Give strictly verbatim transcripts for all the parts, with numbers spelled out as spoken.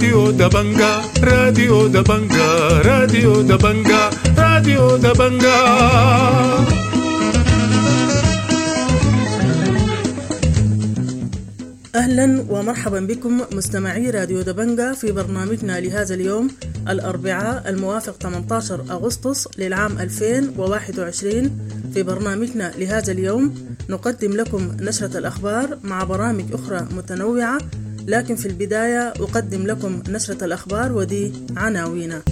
راديو دبنجا راديو دبنجا راديو دبنجا راديو دبنجا. أهلا ومرحبا بكم مستمعي راديو دبنجا في برنامجنا لهذا اليوم الأربعاء الموافق ثمانية عشر أغسطس للعام ألفين وواحد وعشرين. في برنامجنا لهذا اليوم نقدم لكم نشرة الأخبار مع برامج أخرى متنوعة، لكن في البداية أقدم لكم نشرة الأخبار ودي عناوينها.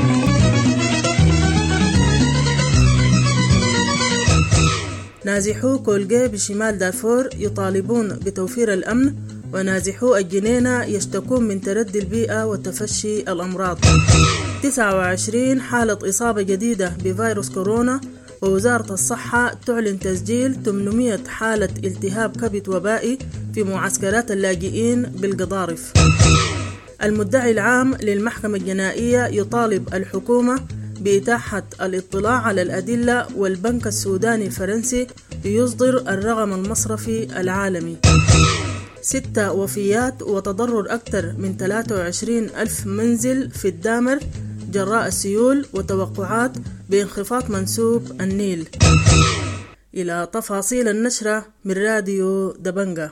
نازحو كولغي بشمال دارفور يطالبون بتوفير الأمن، ونازحو الجنينة يشتكون من تردي البيئة وتفشي الأمراض. تسعة وعشرين حالة إصابة جديدة بفيروس كورونا، ووزارة الصحة تعلن تسجيل ثمانمائة حالة التهاب كبد وبائي في معسكرات اللاجئين بالقضارف. المدعي العام للمحكمة الجنائية يطالب الحكومة بإتاحة الاطلاع على الأدلة، والبنك السوداني الفرنسي يصدر الرقم المصرفي العالمي. ستة وفيات وتضرر أكثر من ثلاثة وعشرين ألف منزل في الدامر جراء السيول، وتوقعات بانخفاض منسوب النيل. إلى تفاصيل النشرة من راديو دبنجا.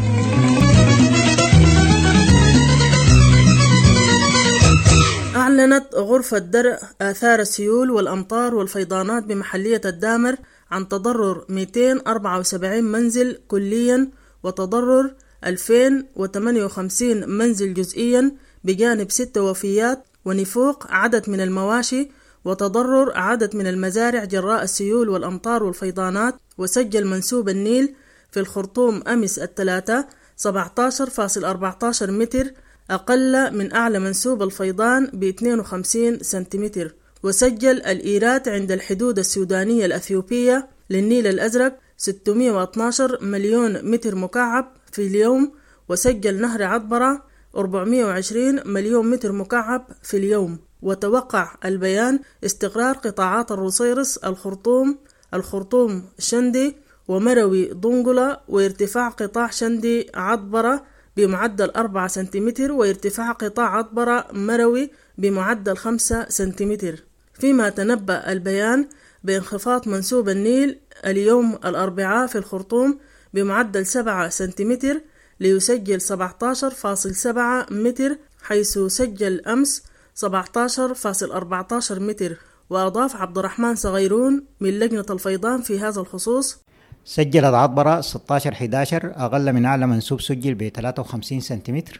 أعلنت غرفة درء آثار السيول والأمطار والفيضانات بمحلية الدامر عن تضرر مئتين وأربعة وسبعين منزل كليا، وتضرر ألفين وثمانية وخمسين منزل جزئيا، بجانب ستة وفيات ونفوق عدد من المواشي، وتضرر عدد من المزارع جراء السيول والأمطار والفيضانات. وسجل منسوب النيل في الخرطوم أمس الثلاثاء سبعة عشر فاصلة أربعة عشر متر، أقل من أعلى منسوب الفيضان ب اثنين وخمسين سنتيمتر. وسجل الإيرات عند الحدود السودانية الأثيوبية للنيل الأزرق ستمائة واثني عشر مليون متر مكعب في اليوم، وسجل نهر عطبرة أربعمائة وعشرين مليون متر مكعب في اليوم. وتوقع البيان استقرار قطاعات الروسيرس الخرطوم الخرطوم شندي ومروي ضنقلة، وارتفاع قطاع شندي عطبرة بمعدل أربعة سنتيمتر، وارتفاع قطاع عطبرة مروي بمعدل خمسة سنتيمتر. فيما تنبأ البيان بانخفاض منسوب النيل اليوم الأربعاء في الخرطوم بمعدل سبعة سنتيمتر ليسجل سبعة عشر فاصلة سبعة متر، حيث سجل أمس سبعة عشر فاصلة أربعة عشر متر. وأضاف عبد الرحمن صغيرون من لجنة الفيضان في هذا الخصوص: سجلت عطبرة ستة عشر أحد عشر أقل من أعلى منسوب سجل ب ثلاثة وخمسين سنتيمتر،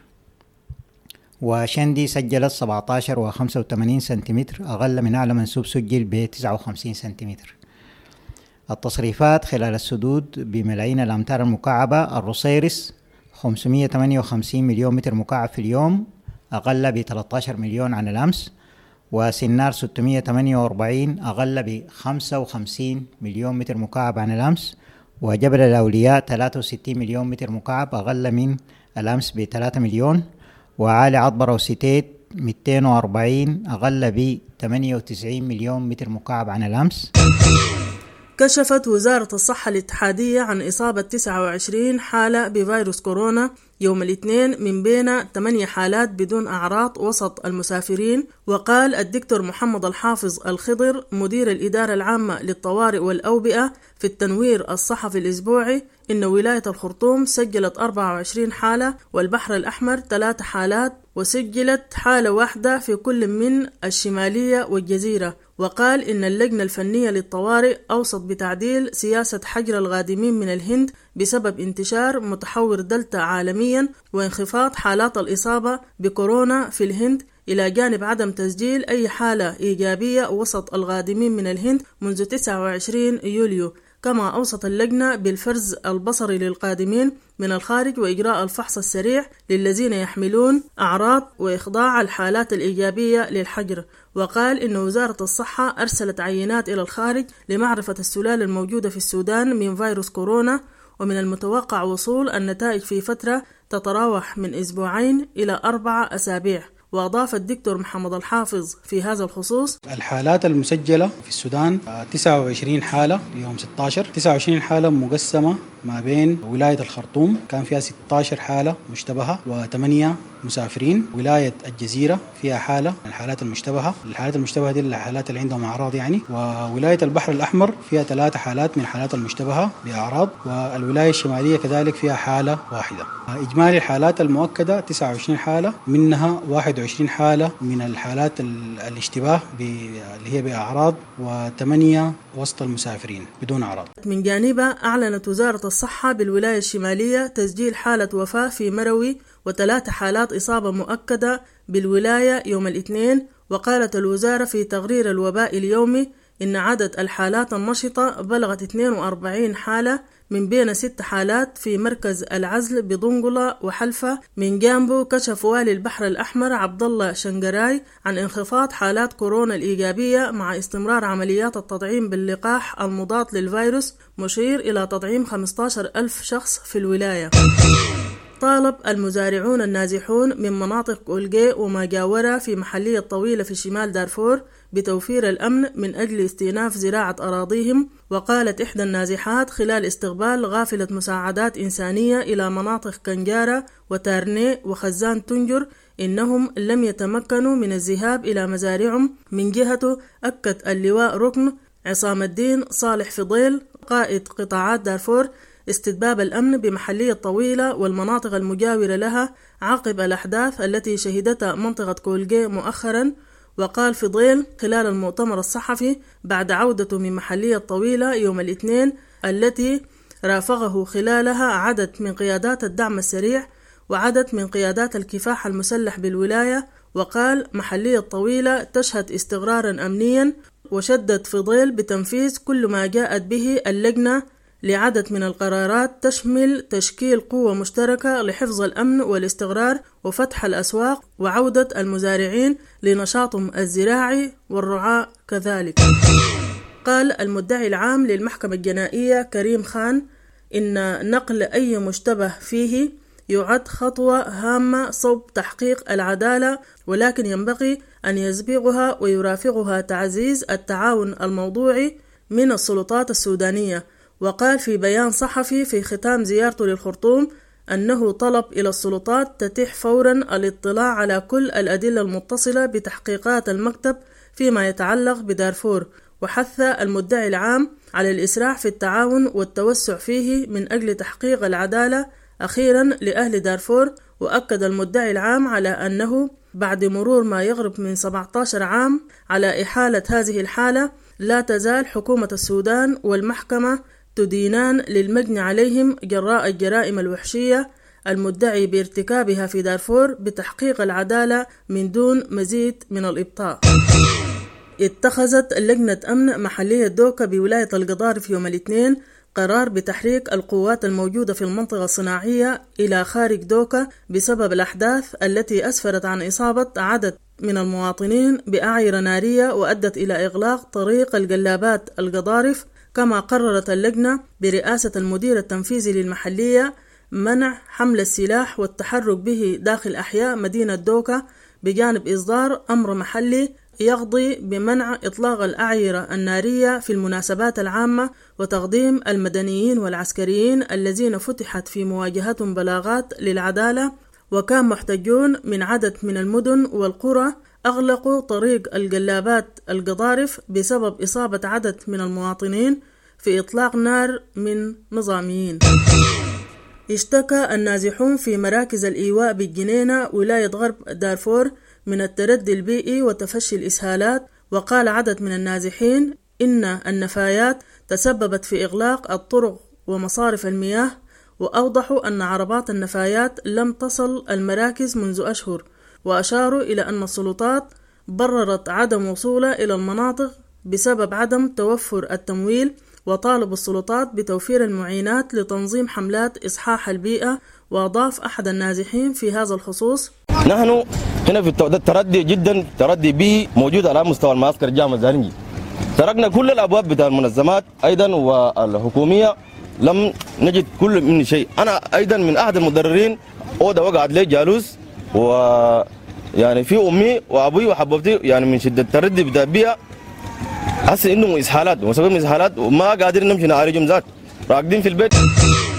وشندي سجلت سبعة عشر وخمسة وثمانين سنتيمتر أقل من أعلى منسوب سجل ب تسعة وخمسين سنتيمتر. التصريفات خلال السدود بملايين الأمتار المكعبة: الروسيرس خمسمائة وثمانية وخمسين مليون متر مكعب في اليوم أقل ب ثلاثة عشر مليون عن الأمس، وسنار ستمائة وثمانية وأربعين أقل ب خمسة وخمسين مليون متر مكعب عن الأمس، وجبل الأولياء ثلاثة وستين مليون متر مكعب أقل من الأمس ب ثلاثة مليون، وعالي عطبرة وستيت مئتين وأربعين أقل ب ثمانية وتسعين مليون متر مكعب عن الأمس. كشفت وزارة الصحة الاتحادية عن إصابة تسعة وعشرين حالة بفيروس كورونا يوم الاثنين، من بين ثمانية حالات بدون أعراض وسط المسافرين. وقال الدكتور محمد الحافظ الخضر مدير الإدارة العامة للطوارئ والأوبئة في التنوير الصحفي الأسبوعي إن ولاية الخرطوم سجلت أربعة وعشرين حالة، والبحر الأحمر ثلاث حالات، وسجلت حالة واحدة في كل من الشمالية والجزيرة. وقال إن اللجنة الفنية للطوارئ أوصت بتعديل سياسة حجر القادمين من الهند بسبب انتشار متحور دلتا عالميا وانخفاض حالات الإصابة بكورونا في الهند، إلى جانب عدم تسجيل أي حالة إيجابية وسط القادمين من الهند منذ تسعة وعشرين يوليو. كما أوصت اللجنة بالفرز البصري للقادمين من الخارج وإجراء الفحص السريع للذين يحملون أعراض وإخضاع الحالات الإيجابية للحجر. وقال إن وزارة الصحة أرسلت عينات إلى الخارج لمعرفة السلالة الموجودة في السودان من فيروس كورونا، ومن المتوقع وصول النتائج في فترة تتراوح من أسبوعين إلى أربعة أسابيع. وأضاف الدكتور محمد الحافظ في هذا الخصوص: الحالات المسجلة في السودان تسعة وعشرين حالة يوم ستة عشر، تسعة وعشرين حالة مقسمة ما بين ولاية الخرطوم كان فيها ستة عشر حالة مشتبهة وثمانية مسافرين. ولاية الجزيرة فيها حالة من الحالات المشتبهة، الحالات المشتبهة دي الحالات اللي عندهم أعراض يعني. وولاية البحر الأحمر فيها ثلاثة حالات من الحالات المشتبهة بأعراض، والولاية الشمالية كذلك فيها حالة واحدة. إجمالي الحالات المؤكدة تسعة وعشرين حالة، منها واحد وعشرين حالة من الحالات الاشتباه اللي هي بأعراض، وثمانية وسط المسافرين بدون أعراض. من جانبها أعلنت وزارة الصحة بالولاية الشمالية تسجيل حالة وفاة في مروي وثلاث حالات إصابة مؤكدة بالولاية يوم الاثنين. وقالت الوزارة في تقرير الوباء اليومي إن عدد الحالات النشطة بلغت اثنين وأربعين حالة، من بين ست حالات في مركز العزل بضنقلة وحلفة. من جانبه كشف والي البحر الأحمر عبد الله شنقراي عن انخفاض حالات كورونا الإيجابية مع استمرار عمليات التطعيم باللقاح المضاد للفيروس، مشير إلى تطعيم خمسة عشر ألف شخص في الولاية. طالب المزارعون النازحون من مناطق كولجي وما جاورها في محلية طويلة في شمال دارفور بتوفير الأمن من أجل استئناف زراعة أراضيهم. وقالت إحدى النازحات خلال استقبال غافلة مساعدات إنسانية إلى مناطق كنجارة وتارني وخزان تنجر إنهم لم يتمكنوا من الذهاب إلى مزارعهم. من جهته أكد اللواء ركن عصام الدين صالح فضيل قائد قطاعات دارفور استتباب الأمن بمحلية طويلة والمناطق المجاورة لها عقب الأحداث التي شهدتها منطقة كولجي مؤخرا. وقال فضيل خلال المؤتمر الصحفي بعد عودته من محلية طويلة يوم الاثنين التي رافقه خلالها عدد من قيادات الدعم السريع وعدد من قيادات الكفاح المسلح بالولاية. وقال محلية طويلة تشهد استقرارا أمنيا. وشدد فضيل بتنفيذ كل ما جاءت به اللجنة لعدد من القرارات تشمل تشكيل قوة مشتركة لحفظ الأمن والاستقرار وفتح الأسواق وعودة المزارعين لنشاطهم الزراعي والرعاة كذلك. قال المدعي العام للمحكمة الجنائية كريم خان إن نقل أي مشتبه فيه يعد خطوة هامة صوب تحقيق العدالة، ولكن ينبغي أن يسبقها ويرافقها تعزيز التعاون الموضوعي من السلطات السودانية. وقال في بيان صحفي في ختام زيارته للخرطوم أنه طلب إلى السلطات تتيح فورا الاطلاع على كل الأدلة المتصلة بتحقيقات المكتب فيما يتعلق بدارفور، وحث المدعي العام على الإسراع في التعاون والتوسع فيه من أجل تحقيق العدالة أخيرا لأهل دارفور. وأكد المدعي العام على أنه بعد مرور ما يقرب من سبعة عشر عام على إحالة هذه الحالة لا تزال حكومة السودان والمحكمة تدينان للمجني عليهم جراء الجرائم الوحشية المدعي بارتكابها في دارفور بتحقيق العدالة من دون مزيد من الإبطاء. اتخذت لجنة أمن محلية دوكا بولاية القضارف يوم الاثنين قرار بتحريك القوات الموجودة في المنطقة الصناعية إلى خارج دوكا بسبب الأحداث التي أسفرت عن إصابة عدد من المواطنين بأعيرة نارية وأدت إلى إغلاق طريق الجلابات القضارف. كما قررت اللجنة برئاسة المدير التنفيذي للمحلية منع حمل السلاح والتحرك به داخل أحياء مدينة دوكا، بجانب إصدار أمر محلي يقضي بمنع إطلاق الأعيرة النارية في المناسبات العامة وتقديم المدنيين والعسكريين الذين فتحت في مواجهتهم بلاغات للعدالة. وكان محتجون من عدد من المدن والقرى أغلقوا طريق الجلابات القضارف بسبب إصابة عدد من المواطنين في إطلاق نار من نظاميين. اشتكى النازحون في مراكز الإيواء بالجنينة ولاية غرب دارفور من التردي البيئي وتفشي الإسهالات. وقال عدد من النازحين إن النفايات تسببت في إغلاق الطرق ومصارف المياه، وأوضحوا أن عربات النفايات لم تصل المراكز منذ أشهر. وأشاروا إلى أن السلطات بررت عدم وصولها إلى المناطق بسبب عدم توفر التمويل، وطالبوا السلطات بتوفير المعينات لتنظيم حملات إصحاح البيئة. وأضاف أحد النازحين في هذا الخصوص: نحن هنا في التردي جدا تردي بيئي موجود على مستوى المعسكر الجامع الزارنجي. تركنا كل الأبواب بتاع المنظمات أيضا والحكومية، لم نجد كل من شيء. أنا أيضا من أحد المدررين أوضة وقعت لي جالوس، و يعني في أمي وأبوي وحببتي يعني من شدة التردي بتاع البيئة حس إنهم إسهالات وسبب إسهالات وما قادرين نمشي نعالجهم ذات، راقدين في البيت.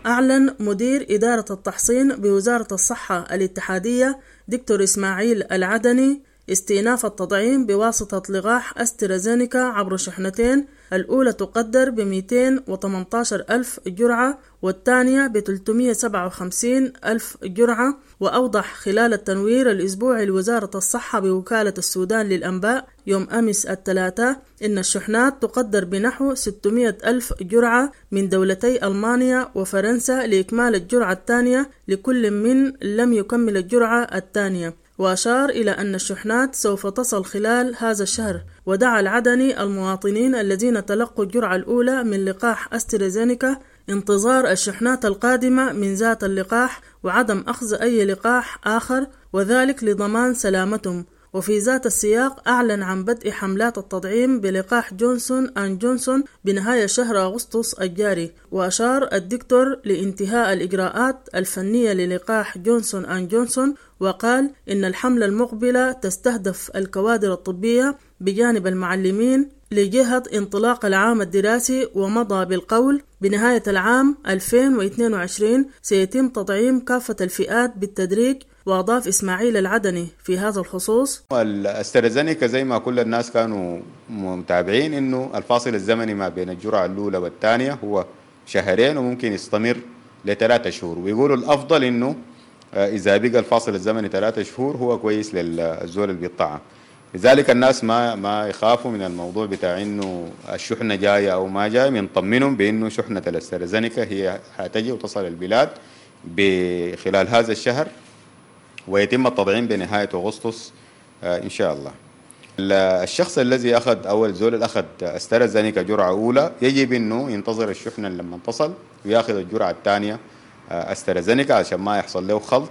أعلن مدير إدارة التحصين بوزارة الصحة الاتحادية دكتور إسماعيل العدني استئناف التطعيم بواسطة لقاح أسترازينيكا عبر شحنتين، الأولى تقدر ب مئتين وثمانية عشر ألف جرعة والثانية ب ثلاثمئة وسبعة وخمسين ألف جرعة. وأوضح خلال التنوير الأسبوعي لوزارة الصحة بوكالة السودان للأنباء يوم أمس الثلاثاء إن الشحنات تقدر بنحو ستمئة ألف جرعة من دولتي ألمانيا وفرنسا لإكمال الجرعة الثانية لكل من لم يكمل الجرعة الثانية. وأشار إلى أن الشحنات سوف تصل خلال هذا الشهر. ودعا العدني المواطنين الذين تلقوا الجرعة الأولى من لقاح أسترازينيكا انتظار الشحنات القادمة من ذات اللقاح وعدم أخذ أي لقاح آخر، وذلك لضمان سلامتهم. وفي ذات السياق أعلن عن بدء حملات التطعيم بلقاح جونسون أند جونسون بنهاية شهر أغسطس الجاري. وأشار الدكتور لانتهاء الإجراءات الفنية للقاح جونسون أند جونسون، وقال إن الحملة المقبلة تستهدف الكوادر الطبية بجانب المعلمين لجهة انطلاق العام الدراسي، ومضى بالقول بنهاية العام ألفين واثنين وعشرين سيتم تطعيم كافة الفئات بالتدريج. وأضاف إسماعيل العدني في هذا الخصوص: الأسترازينيكا زي ما كل الناس كانوا متابعين إنه الفاصل الزمني ما بين الجرعة الأولى والثانية هو شهرين وممكن يستمر لثلاثة شهور، ويقولوا الأفضل إنه إذا بقى الفاصل الزمني ثلاثة شهور هو كويس للزول اللي بيطعم. لذلك الناس ما ما يخافوا من الموضوع بتاع إنه الشحنة جاية أو ما جاية، بنطمنهم بإنه شحنة الأسترازينيكا هي هتجي وتصل البلاد بخلال هذا الشهر، ويتم التطعيم بنهاية أغسطس إن شاء الله. الشخص الذي أخذ أول زول اللي أخذ أسترازينيكا جرعة أولى يجب إنه ينتظر الشحنة لما تصل ويأخذ الجرعة الثانية أسترازينيكا عشان ما يحصل له خلط.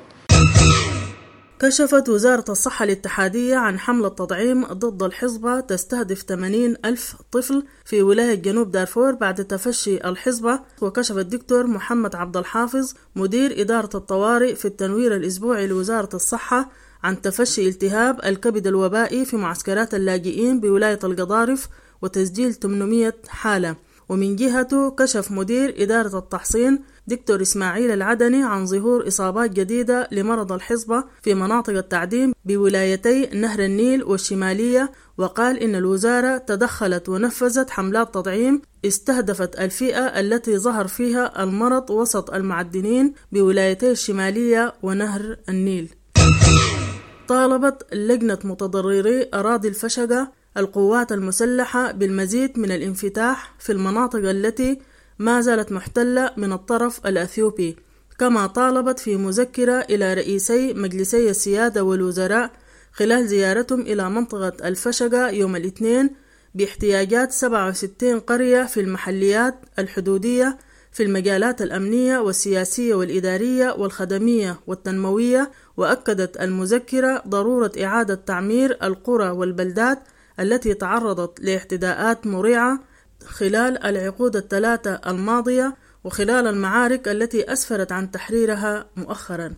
كشفت وزارة الصحة الاتحادية عن حملة تطعيم ضد الحصبة تستهدف ثمانين ألف طفل في ولاية جنوب دارفور بعد تفشي الحصبة. وكشف الدكتور محمد عبد الحافظ مدير إدارة الطوارئ في التنوير الأسبوعي لوزارة الصحة عن تفشي التهاب الكبد الوبائي في معسكرات اللاجئين بولاية القضارف وتسجيل ثمانمئة حالة. ومن جهته كشف مدير إدارة التحصين دكتور إسماعيل العدني عن ظهور إصابات جديدة لمرض الحصبة في مناطق التعدين بولايتي نهر النيل والشمالية، وقال إن الوزارة تدخلت ونفذت حملات تطعيم استهدفت الفئة التي ظهر فيها المرض وسط المعدنين بولايتي الشمالية ونهر النيل. طالبت لجنة متضرري أراضي الفشقة القوات المسلحة بالمزيد من الانفتاح في المناطق التي ما زالت محتلة من الطرف الأثيوبي. كما طالبت في مذكرة إلى رئيسي مجلسي السيادة والوزراء خلال زيارتهم إلى منطقة الفشقة يوم الاثنين باحتياجات سبعة وستين قرية في المحليات الحدودية في المجالات الأمنية والسياسية والإدارية والخدمية والتنموية. وأكدت المذكرة ضرورة إعادة تعمير القرى والبلدات التي تعرضت لاعتداءات مريعة خلال العقود الثلاثة الماضية وخلال المعارك التي أسفرت عن تحريرها مؤخرا.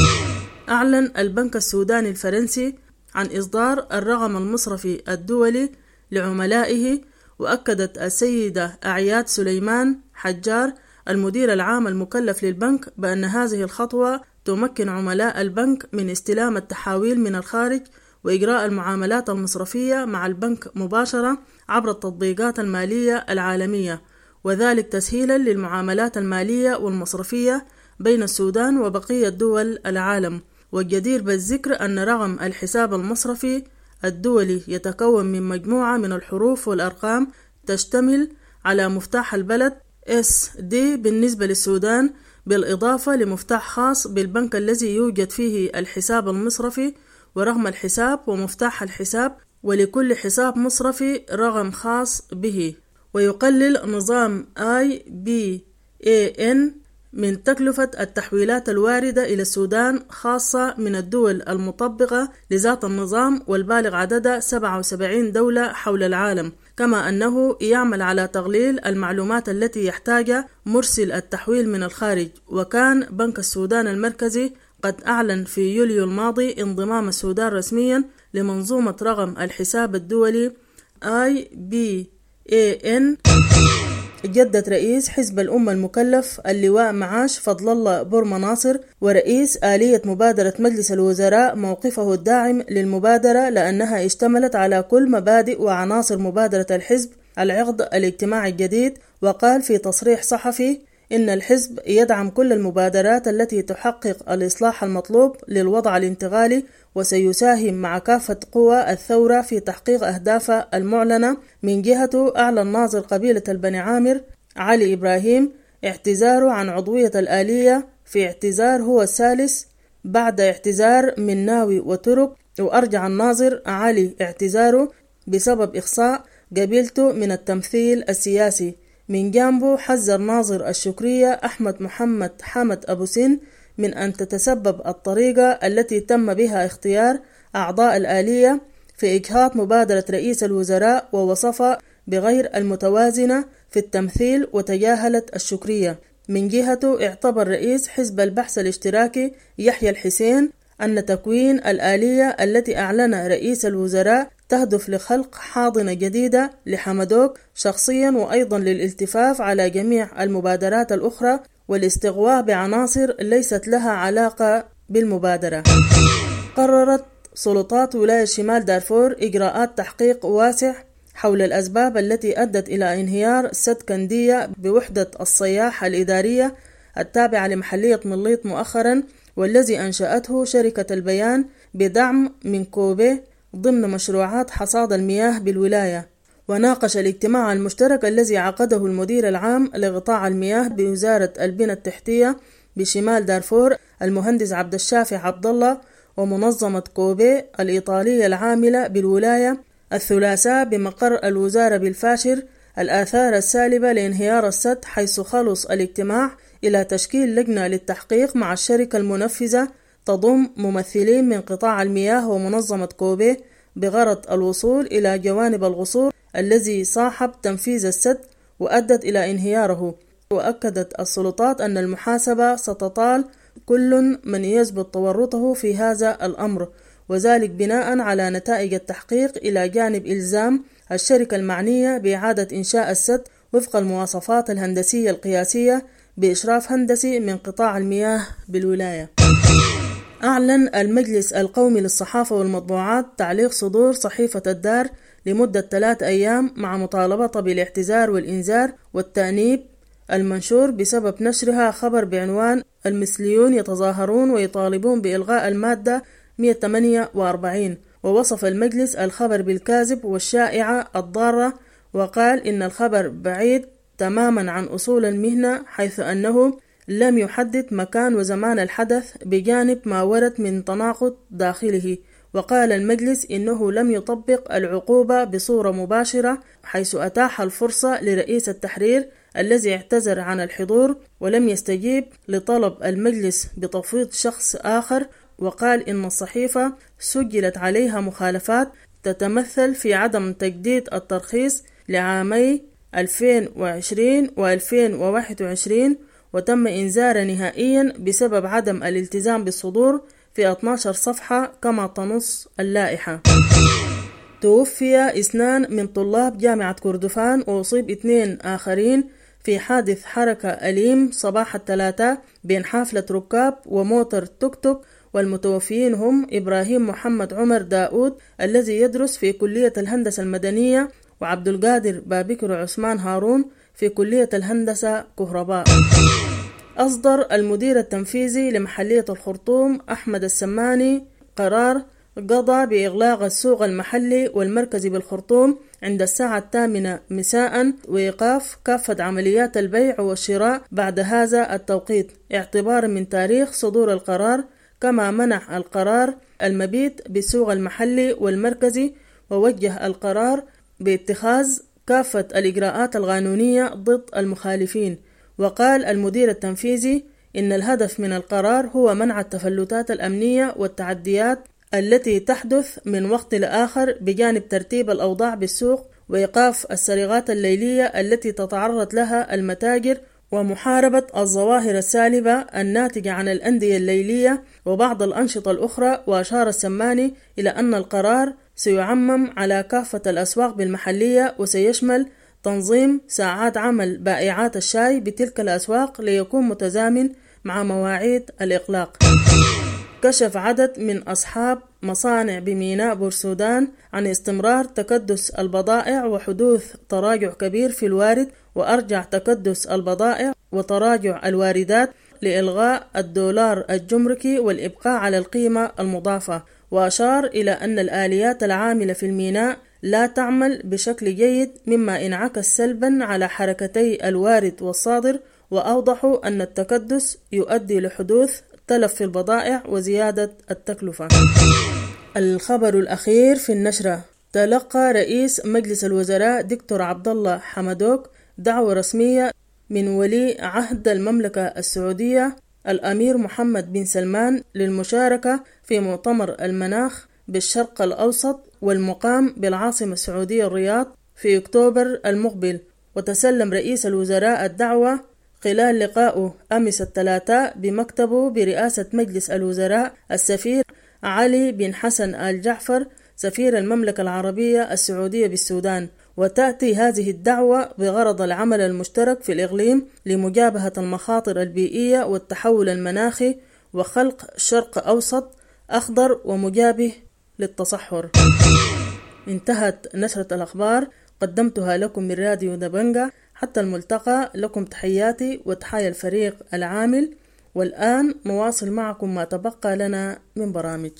أعلن البنك السوداني الفرنسي عن إصدار الرقم المصرفي الدولي لعملائه. وأكدت السيدة أعياد سليمان حجار المدير العام المكلف للبنك بأن هذه الخطوة تمكن عملاء البنك من استلام التحويل من الخارج وإجراء المعاملات المصرفية مع البنك مباشرة عبر التطبيقات المالية العالمية، وذلك تسهيلا للمعاملات المالية والمصرفية بين السودان وبقية دول العالم. والجدير بالذكر أن رقم الحساب المصرفي الدولي يتكون من مجموعة من الحروف والأرقام تشتمل على مفتاح البلد إس دي بالنسبة للسودان، بالإضافة لمفتاح خاص بالبنك الذي يوجد فيه الحساب المصرفي ورقم الحساب ومفتاح الحساب، ولكل حساب مصرفي رقم خاص به. ويقلل نظام آي بي إيه إن من تكلفة التحويلات الواردة إلى السودان خاصة من الدول المطبقة لذات النظام والبالغ عددها سبعة وسبعين دولة حول العالم. كما أنه يعمل على تقليل المعلومات التي يحتاجها مرسل التحويل من الخارج. وكان بنك السودان المركزي قد أعلن في يوليو الماضي انضمام السودان رسميا لمنظومة رقم الحساب الدولي آي بي إيه إن جدد رئيس حزب الأمة المكلف اللواء معاش فضل الله بورما ناصر ورئيس آلية مبادرة مجلس الوزراء موقفه الداعم للمبادرة لأنها اشتملت على كل مبادئ وعناصر مبادرة الحزب العقد الاجتماعي الجديد. وقال في تصريح صحفي إن الحزب يدعم كل المبادرات التي تحقق الإصلاح المطلوب للوضع الانتقالي، وسيساهم مع كافة قوى الثورة في تحقيق أهدافها المعلنة. من جهته أعلن ناظر قبيلة البني عامر علي إبراهيم اعتذاره عن عضوية الآلية في اعتذار هو الثالث بعد اعتذار مناوي وترك، وأرجع الناظر علي اعتذاره بسبب إخصاء قبيلته من التمثيل السياسي. من جانبه حذر ناظر الشكرية أحمد محمد حمد أبو سن من أن تتسبب الطريقة التي تم بها اختيار أعضاء الآلية في إجهاض مبادرة رئيس الوزراء، ووصفها بغير المتوازنة في التمثيل، وتجاهلت الشكرية. من جهته اعتبر رئيس حزب البحث الاشتراكي يحيى الحسين أن تكوين الآلية التي أعلن رئيس الوزراء تهدف لخلق حاضنة جديدة لحمدوك شخصيا، وأيضا للالتفاف على جميع المبادرات الأخرى والاستغواء بعناصر ليست لها علاقة بالمبادرة. قررت سلطات ولاية شمال دارفور إجراءات تحقيق واسع حول الأسباب التي أدت إلى انهيار سد كندية بوحدة الصياح الإدارية التابعة لمحلية مليط مؤخرا، والذي أنشأته شركة البيان بدعم من كوبي ضمن مشروعات حصاد المياه بالولاية. وناقش الاجتماع المشترك الذي عقده المدير العام لقطاع المياه بوزارة البنى التحتية بشمال دارفور المهندس عبد الشافي عبد الله ومنظمة كوبي الإيطالية العاملة بالولاية الثلاثاء بمقر الوزارة بالفاشر الآثار السالبة لانهيار السد، حيث خلص الاجتماع إلى تشكيل لجنة للتحقيق مع الشركة المنفذة تضم ممثلين من قطاع المياه ومنظمة كوبي بغرض الوصول إلى جوانب القصور الذي صاحب تنفيذ السد وأدت إلى انهياره. وأكدت السلطات أن المحاسبة ستطال كل من يثبت تورطه في هذا الأمر، وذلك بناء على نتائج التحقيق إلى جانب إلزام الشركة المعنية بإعادة إنشاء السد وفق المواصفات الهندسية القياسية بإشراف هندسي من قطاع المياه بالولاية. أعلن المجلس القومي للصحافة والمطبوعات تعليق صدور صحيفة الدار لمدة ثلاث أيام مع مطالبة بالاعتذار والإنذار والتأنيب المنشور بسبب نشرها خبر بعنوان المثليون يتظاهرون ويطالبون بإلغاء المادة مئة وثمانية وأربعين. ووصف المجلس الخبر بالكاذب والشائعة الضارة، وقال إن الخبر بعيد تماما عن أصول المهنة، حيث أنه لم يحدد مكان وزمان الحدث بجانب ما ورد من تناقض داخله. وقال المجلس إنه لم يطبق العقوبة بصورة مباشرة، حيث أتاح الفرصة لرئيس التحرير الذي اعتذر عن الحضور ولم يستجيب لطلب المجلس بتفويض شخص آخر. وقال إن الصحيفة سجلت عليها مخالفات تتمثل في عدم تجديد الترخيص لعامي ألفين وعشرين و ألفين وواحد وعشرين، وتم إنذار نهائيا بسبب عدم الالتزام بالصدور في اثنتي عشرة صفحة كما تنص اللائحة. توفي اثنان من طلاب جامعة كردفان وأصيب اثنين آخرين في حادث حركة أليم صباح الثلاثاء بين حافلة ركاب وموتر توك توك، والمتوفيين هم إبراهيم محمد عمر داود الذي يدرس في كلية الهندسة المدنية، وعبد القادر بابكر عثمان هارون في كلية الهندسة كهرباء. أصدر المدير التنفيذي لمحلية الخرطوم أحمد السماني قرار قضى بإغلاق السوق المحلي والمركزي بالخرطوم عند الساعة الثامنة مساء، وإيقاف كافة عمليات البيع والشراء بعد هذا التوقيت اعتبارا من تاريخ صدور القرار. كما منح القرار المبيت بالسوق المحلي والمركزي، ووجه القرار باتخاذ كافة الإجراءات القانونية ضد المخالفين. وقال المدير التنفيذي إن الهدف من القرار هو منع التفلتات الأمنية والتعديات التي تحدث من وقت لآخر، بجانب ترتيب الأوضاع بالسوق وإيقاف السرقات الليلية التي تتعرض لها المتاجر، ومحاربة الظواهر السالبة الناتجة عن الأندية الليلية وبعض الأنشطة الأخرى. وأشار السماني إلى أن القرار سيعمم على كافة الأسواق بالمحلية وسيشمل تنظيم ساعات عمل بائعات الشاي بتلك الأسواق ليكون متزامن مع مواعيد الإغلاق. كشف عدد من أصحاب مصانع بميناء بورسودان عن استمرار تكدس البضائع وحدوث تراجع كبير في الوارد، وأرجع تكدس البضائع وتراجع الواردات لإلغاء الدولار الجمركي والإبقاء على القيمة المضافة. وأشار إلى أن الآليات العاملة في الميناء لا تعمل بشكل جيد، مما انعكس سلبا على حركتي الوارد والصادر، وأوضحوا أن التكدس يؤدي لحدوث تلف في البضائع وزيادة التكلفة. الخبر الأخير في النشرة: تلقى رئيس مجلس الوزراء دكتور عبد الله حمدوك دعوة رسمية من ولي عهد المملكة السعودية الأمير محمد بن سلمان للمشاركة في مؤتمر المناخ بالشرق الأوسط والمقام بالعاصمة السعودية الرياض في أكتوبر المقبل. وتسلم رئيس الوزراء الدعوة خلال لقائه أمس الثلاثاء بمكتبه برئاسة مجلس الوزراء السفير علي بن حسن آل جعفر سفير المملكة العربية السعودية بالسودان. وتأتي هذه الدعوة بغرض العمل المشترك في الإقليم لمجابهة المخاطر البيئية والتحول المناخي وخلق شرق أوسط أخضر ومجابه للتصحر. انتهت نشرة الأخبار، قدمتها لكم من راديو دبنجة. حتى الملتقى، لكم تحياتي وتحايا الفريق العامل. والآن نواصل معكم ما تبقى لنا من برامج.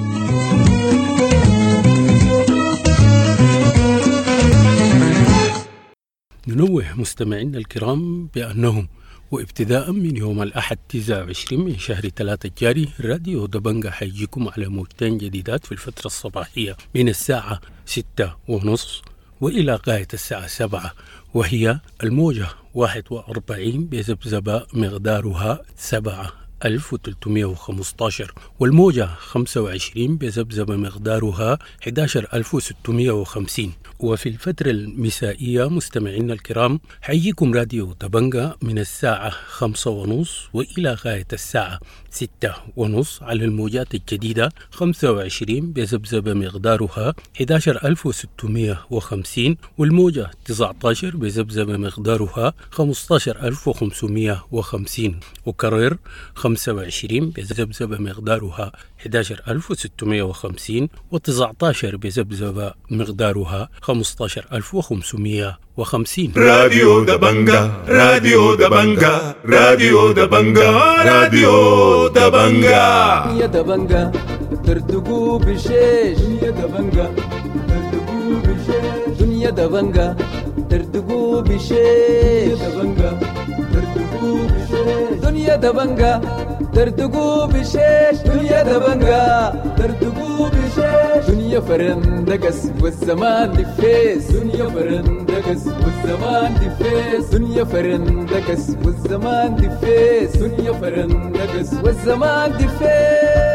ننوه مستمعينا الكرام بأنهم وابتداء من يوم الأحد تسعة وعشرين من شهر ثلاثة الجاري راديو دبنجة حيجيكم على موجتين جديدات في الفترة الصباحية من الساعة ستة ونصف وإلى غاية الساعة سبعة، وهي الموجة واحد وأربعين بذبذبة مقدارها سبعة ألف وثلاثمائة وخمسة عشر، والموجة خمسة وعشرين بذبذبة مقدارها أحد عشر ألف وستمائة وخمسين. وفي الفترة المسائية مستمعينا الكرام حييكم راديو دبنجة من الساعة خمسة ونص وإلى غاية الساعة ستة ونص على الموجات الجديدة خمسة وعشرين بذبذبة مقدارها أحد عشر ألف وستمائة وخمسين، والموجة تسعة عشر بذبذبة مقدارها خمسة عشر ألف وخمسمائة وخمسين، وكرر خمسة وعشرين بذبذبة مقدارها أحد عشر ألف وستمائة وخمسين، وتسعة عشر بذبذبة مقدارها خمسة عشر ألف وخمسمائة وخمسين. راديو دبنجة راديو دبنجة راديو دبنجة راديو دبنجة يا دبنجة ترتقوا بشيش يا دبنجة ترتقوا بشيش دنيا دبنجة ترتقوا بشيش يا دبنجة ترتقوا بشيش دنيا دبنجة ترتقوا بشيش دنيا دبنجة ترتقوا بشيش دنيا فرندقس والزمان دفيس دنيا فرندقس والزمان دفيس دنيا فرندقس والزمان دفيس دنيا فرندقس والزمان دفيس.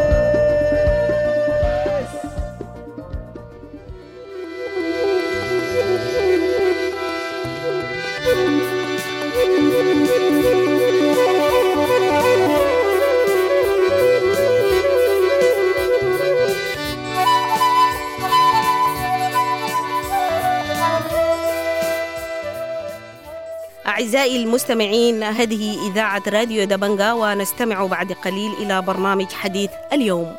أعزائي المستمعين، هذه إذاعة راديو دبنجة، ونستمع بعد قليل إلى برنامج حديث اليوم.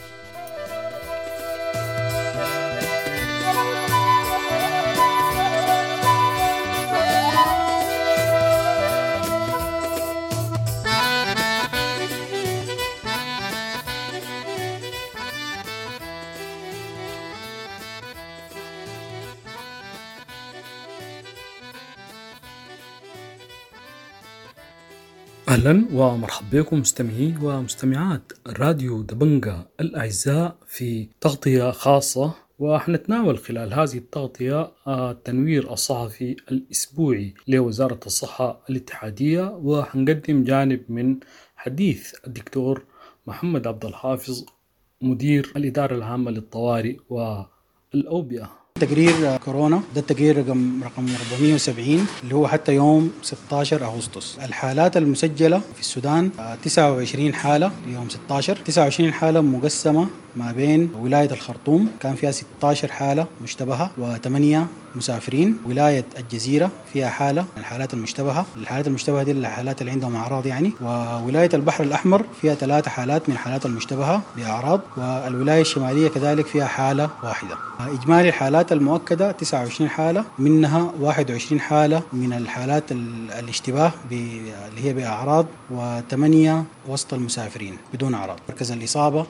أهلا ومرحبا بكم مستمعي ومستمعات راديو دبنجة الأعزاء في تغطية خاصة، وحنتناول خلال هذه التغطية التنوير الصحفي الأسبوعي لوزارة الصحة الاتحادية، وحنقدم جانب من حديث الدكتور محمد عبد الحافظ مدير الإدارة العامة للطوارئ والأوبئة. تقرير كورونا ده التقرير رقم رقم أربعمائة وسبعين اللي هو حتى يوم ستة عشر أغسطس. الحالات المسجلة في السودان تسعة وعشرين حالة يوم ستة عشر، تسعة وعشرين حالة مقسمة ما بين ولاية الخرطوم كان فيها ستة عشر حالة مشتبهة وثمانية مسافرين. ولاية الجزيرة فيها حالة من الحالات المشتبهة، الحالات المشتبهة دي الحالات اللي عندهم أعراض يعني. وولاية البحر الأحمر فيها ثلاثة حالات من الحالات المشتبهة بأعراض. والولاية الشمالية كذلك فيها حالة واحدة. إجمالي الحالات المؤكدة تسعة وعشرين حالة، منها واحد وعشرين حالة من الحالات الاشتباه اللي هي بأعراض، وثمانية وسط المسافرين بدون أعراض. مركز الإصابة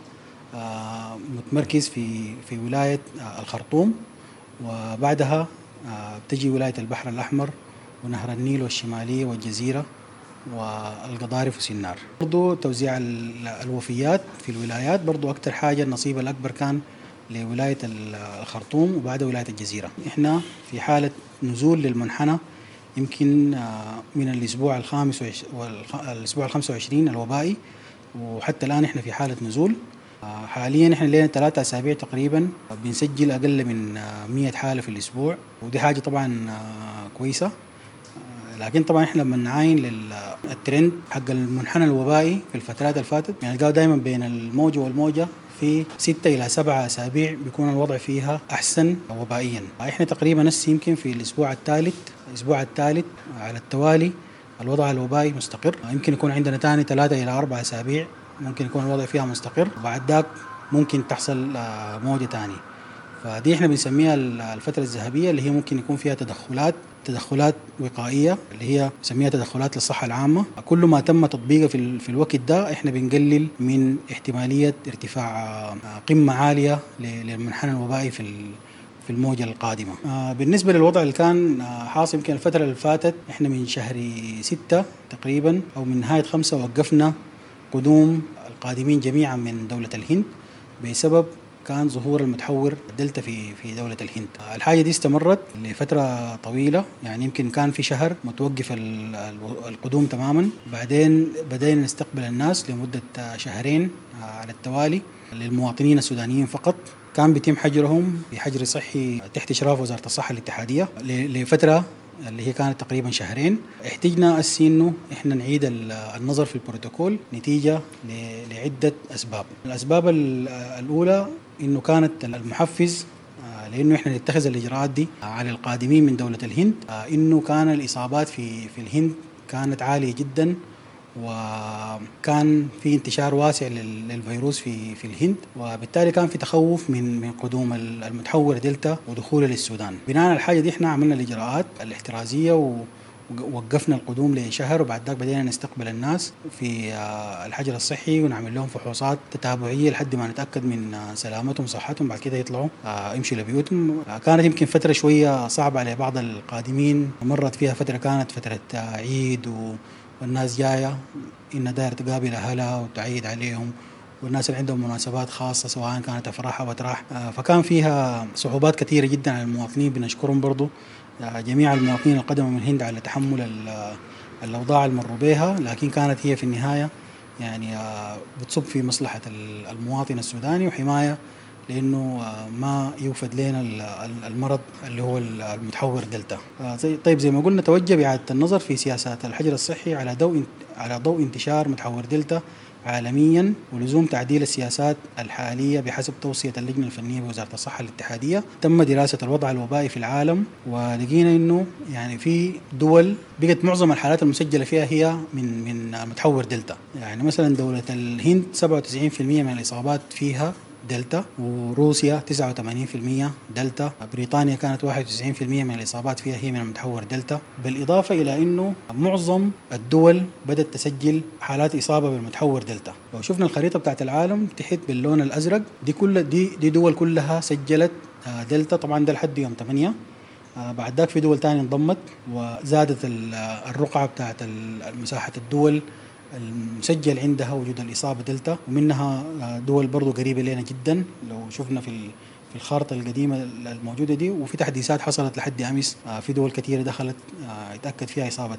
متمركز في في ولاية الخرطوم، وبعدها بتجي ولاية البحر الأحمر ونهر النيل والشمالية والجزيرة والقضارف وسنار. برضو توزيع الوفيات في الولايات برضو أكتر حاجة النصيب الأكبر كان لولاية الخرطوم وبعد ولاية الجزيرة. إحنا في حالة نزول للمنحنى يمكن من الأسبوع الخامس والأسبوع الخامس وعشرين الوبائي، وحتى الآن إحنا في حالة نزول. حاليا إحنا لنا ثلاثة أسابيع تقريبا بنسجل أقل من مئة حالة في الأسبوع، ودي حاجة طبعا كويسة. لكن طبعا إحنا لما نعاين للترند حق المنحنى الوبائي في الفترات اللي فاتت بنلقاه يعني دائما بين الموجة والموجة في ستة إلى سبعة أسابيع بيكون الوضع فيها أحسن وبائيا. إحنا تقريبا نفس يمكن في الأسبوع الثالث الأسبوع الثالث على التوالي الوضع الوبائي مستقر. يمكن يكون عندنا ثاني ثلاثة إلى أربع أسابيع ممكن يكون الوضع فيها مستقر، وبعد ذاك ممكن تحصل موجة تاني. فدي احنا بنسميها الفترة الذهبية اللي هي ممكن يكون فيها تدخلات تدخلات وقائية اللي هي نسميها تدخلات للصحة العامة. كل ما تم تطبيقه في, في الوقت ده احنا بنقلل من احتمالية ارتفاع قمة عالية للمنحنى الوبائي في في الموجة القادمة. بالنسبة للوضع اللي كان حاصل يمكن الفترة اللي فاتت احنا من شهر ستة تقريبا أو من نهاية خمسة وقفنا قدوم القادمين جميعا من دولة الهند بسبب كان ظهور المتحور دلتا في في دولة الهند. الحاجة دي استمرت لفترة طويلة، يعني يمكن كان في شهر متوقف القدوم تماما، بعدين بدأنا نستقبل الناس لمدة شهرين على التوالي للمواطنين السودانيين فقط. كان بيتم حجرهم بحجر صحي تحت إشراف وزارة الصحة الاتحادية لفترة اللي هي كانت تقريبا شهرين. احتجنا أسي إنه إحنا نعيد النظر في البروتوكول نتيجة لعدة أسباب. الأسباب الأولى إنه كانت المحفز لأنه إحنا نتخذ الإجراءات دي على القادمين من دولة الهند، إنه كان الإصابات في في الهند كانت عالية جدا، وكان في انتشار واسع للفيروس في في الهند، وبالتالي كان في تخوف من من قدوم المتحور دلتا ودخوله للسودان. بناء على الحاجه دي احنا عملنا الاجراءات الاحترازيه ووقفنا القدوم لشهر، وبعد ذاك بدينا نستقبل الناس في الحجر الصحي ونعمل لهم فحوصات تتابعيه لحد ما نتاكد من سلامتهم وصحتهم، بعد كده يطلعوا يمشوا لبيوتهم. كانت يمكن فتره شويه صعبه على بعض القادمين، مرت فيها فتره كانت فتره عيد و والناس جاية إنها داير تقابل أهلها وتعيد عليهم، والناس اللي عندهم مناسبات خاصة سواء كانت أفراح أو أتراح، فكان فيها صعوبات كثيرة جدا على المواطنين. بنشكرهم برضو جميع المواطنين القدموا من الهند على تحمل الأوضاع المروا بها، لكن كانت هي في النهاية يعني بتصب في مصلحة المواطن السوداني وحماية لأنه ما يوفد لنا المرض اللي هو المتحور دلتا. طيب زي ما قلنا توجه بإعادة النظر في سياسات الحجر الصحي على ضوء على ضوء انتشار متحور دلتا عالميا، ولزوم تعديل السياسات الحالية بحسب توصية اللجنة الفنية بوزارة الصحة الاتحادية. تم دراسة الوضع الوبائي في العالم ولقينا إنه يعني في دول بقت معظم الحالات المسجلة فيها هي من من متحور دلتا. يعني مثلا دولة الهند سبعة وتسعين بالمئة من الإصابات فيها دلتا، وروسيا تسعة وثمانين بالمئة دلتا، بريطانيا كانت واحد وتسعين بالمئة من الإصابات فيها هي من المتحور دلتا، بالإضافة إلى أنه معظم الدول بدأت تسجل حالات إصابة بالمتحور دلتا. لو شفنا الخريطة بتاعت العالم تحت باللون الأزرق دي كل دي دي دول كلها سجلت دلتا، طبعا ده لحد يوم ثمانية. بعد ذاك في دول تانية انضمت وزادت الرقعة بتاعت مساحة الدول المسجل عندها وجود الإصابة دلتا، ومنها دول برضو قريبة لنا جدا لو شفنا في في الخارطة القديمة الموجودة دي، وفي تحديثات حصلت لحد أمس في دول كثيرة دخلت يتأكد فيها إصابة